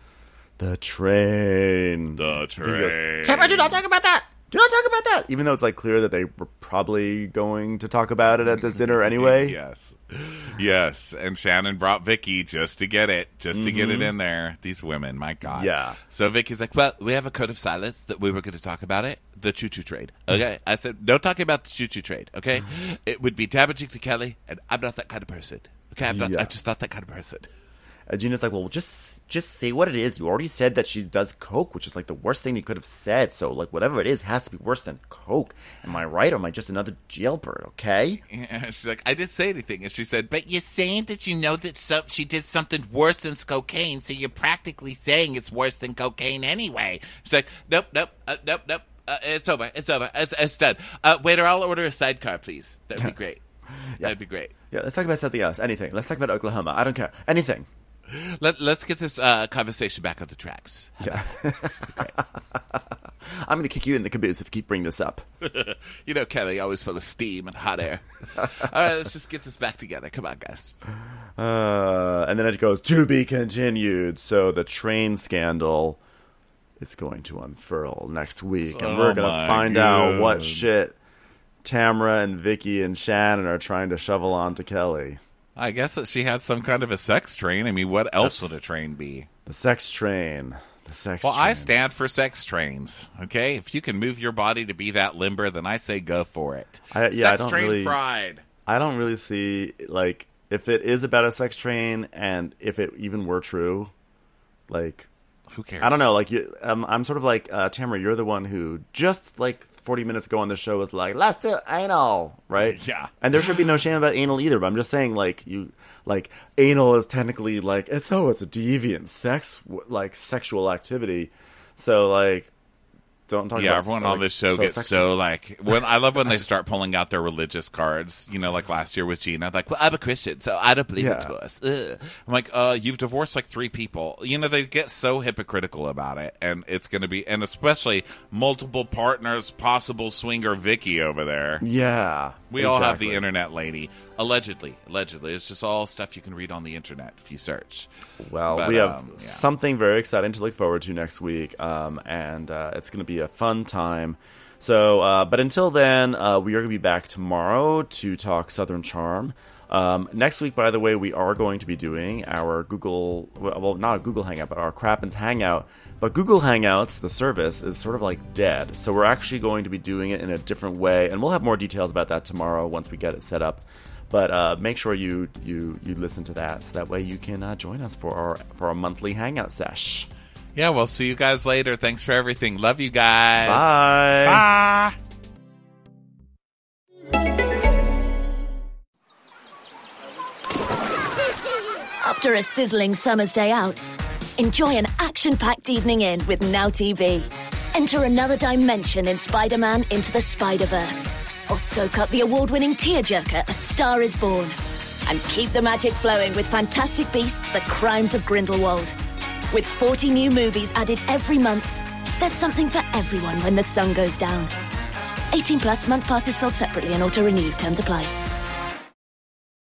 The train. The train. Tamara, do not talk about that. Do not talk about that. Even though it's like clear that they were probably going to talk about it at this dinner anyway. Yes. Yes. And Shannon brought Vicky just to get it, just to get it in there. These women, my God. Yeah. So Vicky's like, well, we have a code of silence that we were going to talk about it. The choo-choo trade. Okay. I said, no talking about the choo-choo trade. Okay. It would be damaging to Kelly, and I'm not that kind of person. Okay. I'm not, Yeah. I'm just not that kind of person. And Gina's like, well, just just say what it is. You already said that she does coke, which is like the worst thing you could have said. So, like, whatever it is has to be worse than coke. Am I right, or am I just another jailbird, okay? And she's like, I didn't say anything. And she said, but you're saying that you know that so- she did something worse than cocaine, so you're practically saying it's worse than cocaine anyway. She's like, nope, nope, uh, nope, nope. Uh, it's over. It's over. It's, it's done. Uh, waiter, I'll order a sidecar, please. That'd be great. That'd be great. Yeah, let's talk about something else. Anything. Let's talk about Oklahoma. I don't care. Anything. Let, let's get this uh, conversation back on the tracks. Yeah. I'm going to kick you in the caboose if you keep bringing this up. You know, Kelly, always full of steam and hot air. All right, let's just get this back together. Come on, guys. Uh, and then it goes, to be continued. So the train scandal is going to unfurl next week. And we're Oh going my to find out what God. shit Tamara and Vicky and Shannon are trying to shovel onto Kelly. I guess that she had some kind of a sex train. I mean, what else That's- would a train be? The sex train. The sex Well, train. I stand for sex trains. Okay, if you can move your body to be that limber, then I say go for it. I- yeah, I sex don't train really- pride. I don't really see, like, if it is about a sex train and if it even were true, like, Who cares? I don't know. Like, you, um, I'm sort of like, uh, Tamara, you're the one who just like forty minutes ago on the show was like, let's do anal, right? Yeah. And there should be no shame about anal either, but I'm just saying, like, you, like, anal is technically like, it's, oh, it's a deviant sex, like, sexual activity. So, like, don't talk Yeah, about everyone like, on this show so gets sexual. so like. When I love when they start pulling out their religious cards. You know, like last year with Gina, like, well, I'm a Christian, so I don't believe Yeah. it was. Ugh. I'm like, uh, you've divorced like three people. You know, they get so hypocritical about it, and it's going to be, and especially multiple partners, possible swinger Vicky over there. Yeah. We all have exactly. the internet lady. Allegedly. Allegedly. It's just all stuff you can read on the internet if you search. Well, But, we have um, yeah. something very exciting to look forward to next week, um, and uh, it's going to be a fun time. So, uh, but until then, uh, we are going to be back tomorrow to talk Southern Charm. Um, next week, by the way, we are going to be doing our Google, well, not a Google Hangout, but our Crappens Hangout. But Google Hangouts, the service, is sort of like dead. So we're actually going to be doing it in a different way, and we'll have more details about that tomorrow once we get it set up. But uh, make sure you, you you listen to that, so that way you can uh, join us for our for our monthly Hangout sesh. Yeah, we'll see you guys later. Thanks for everything. Love you guys. Bye. Bye. After a sizzling summer's day out, enjoy an action-packed evening in with Now T V. Enter another dimension in Spider-Man Into the Spider-Verse. Or soak up the award-winning tearjerker A Star Is Born. And keep the magic flowing with Fantastic Beasts: The Crimes of Grindelwald. With forty new movies added every month, there's something for everyone when the sun goes down. eighteen plus, month passes sold separately and auto-renew. Terms apply.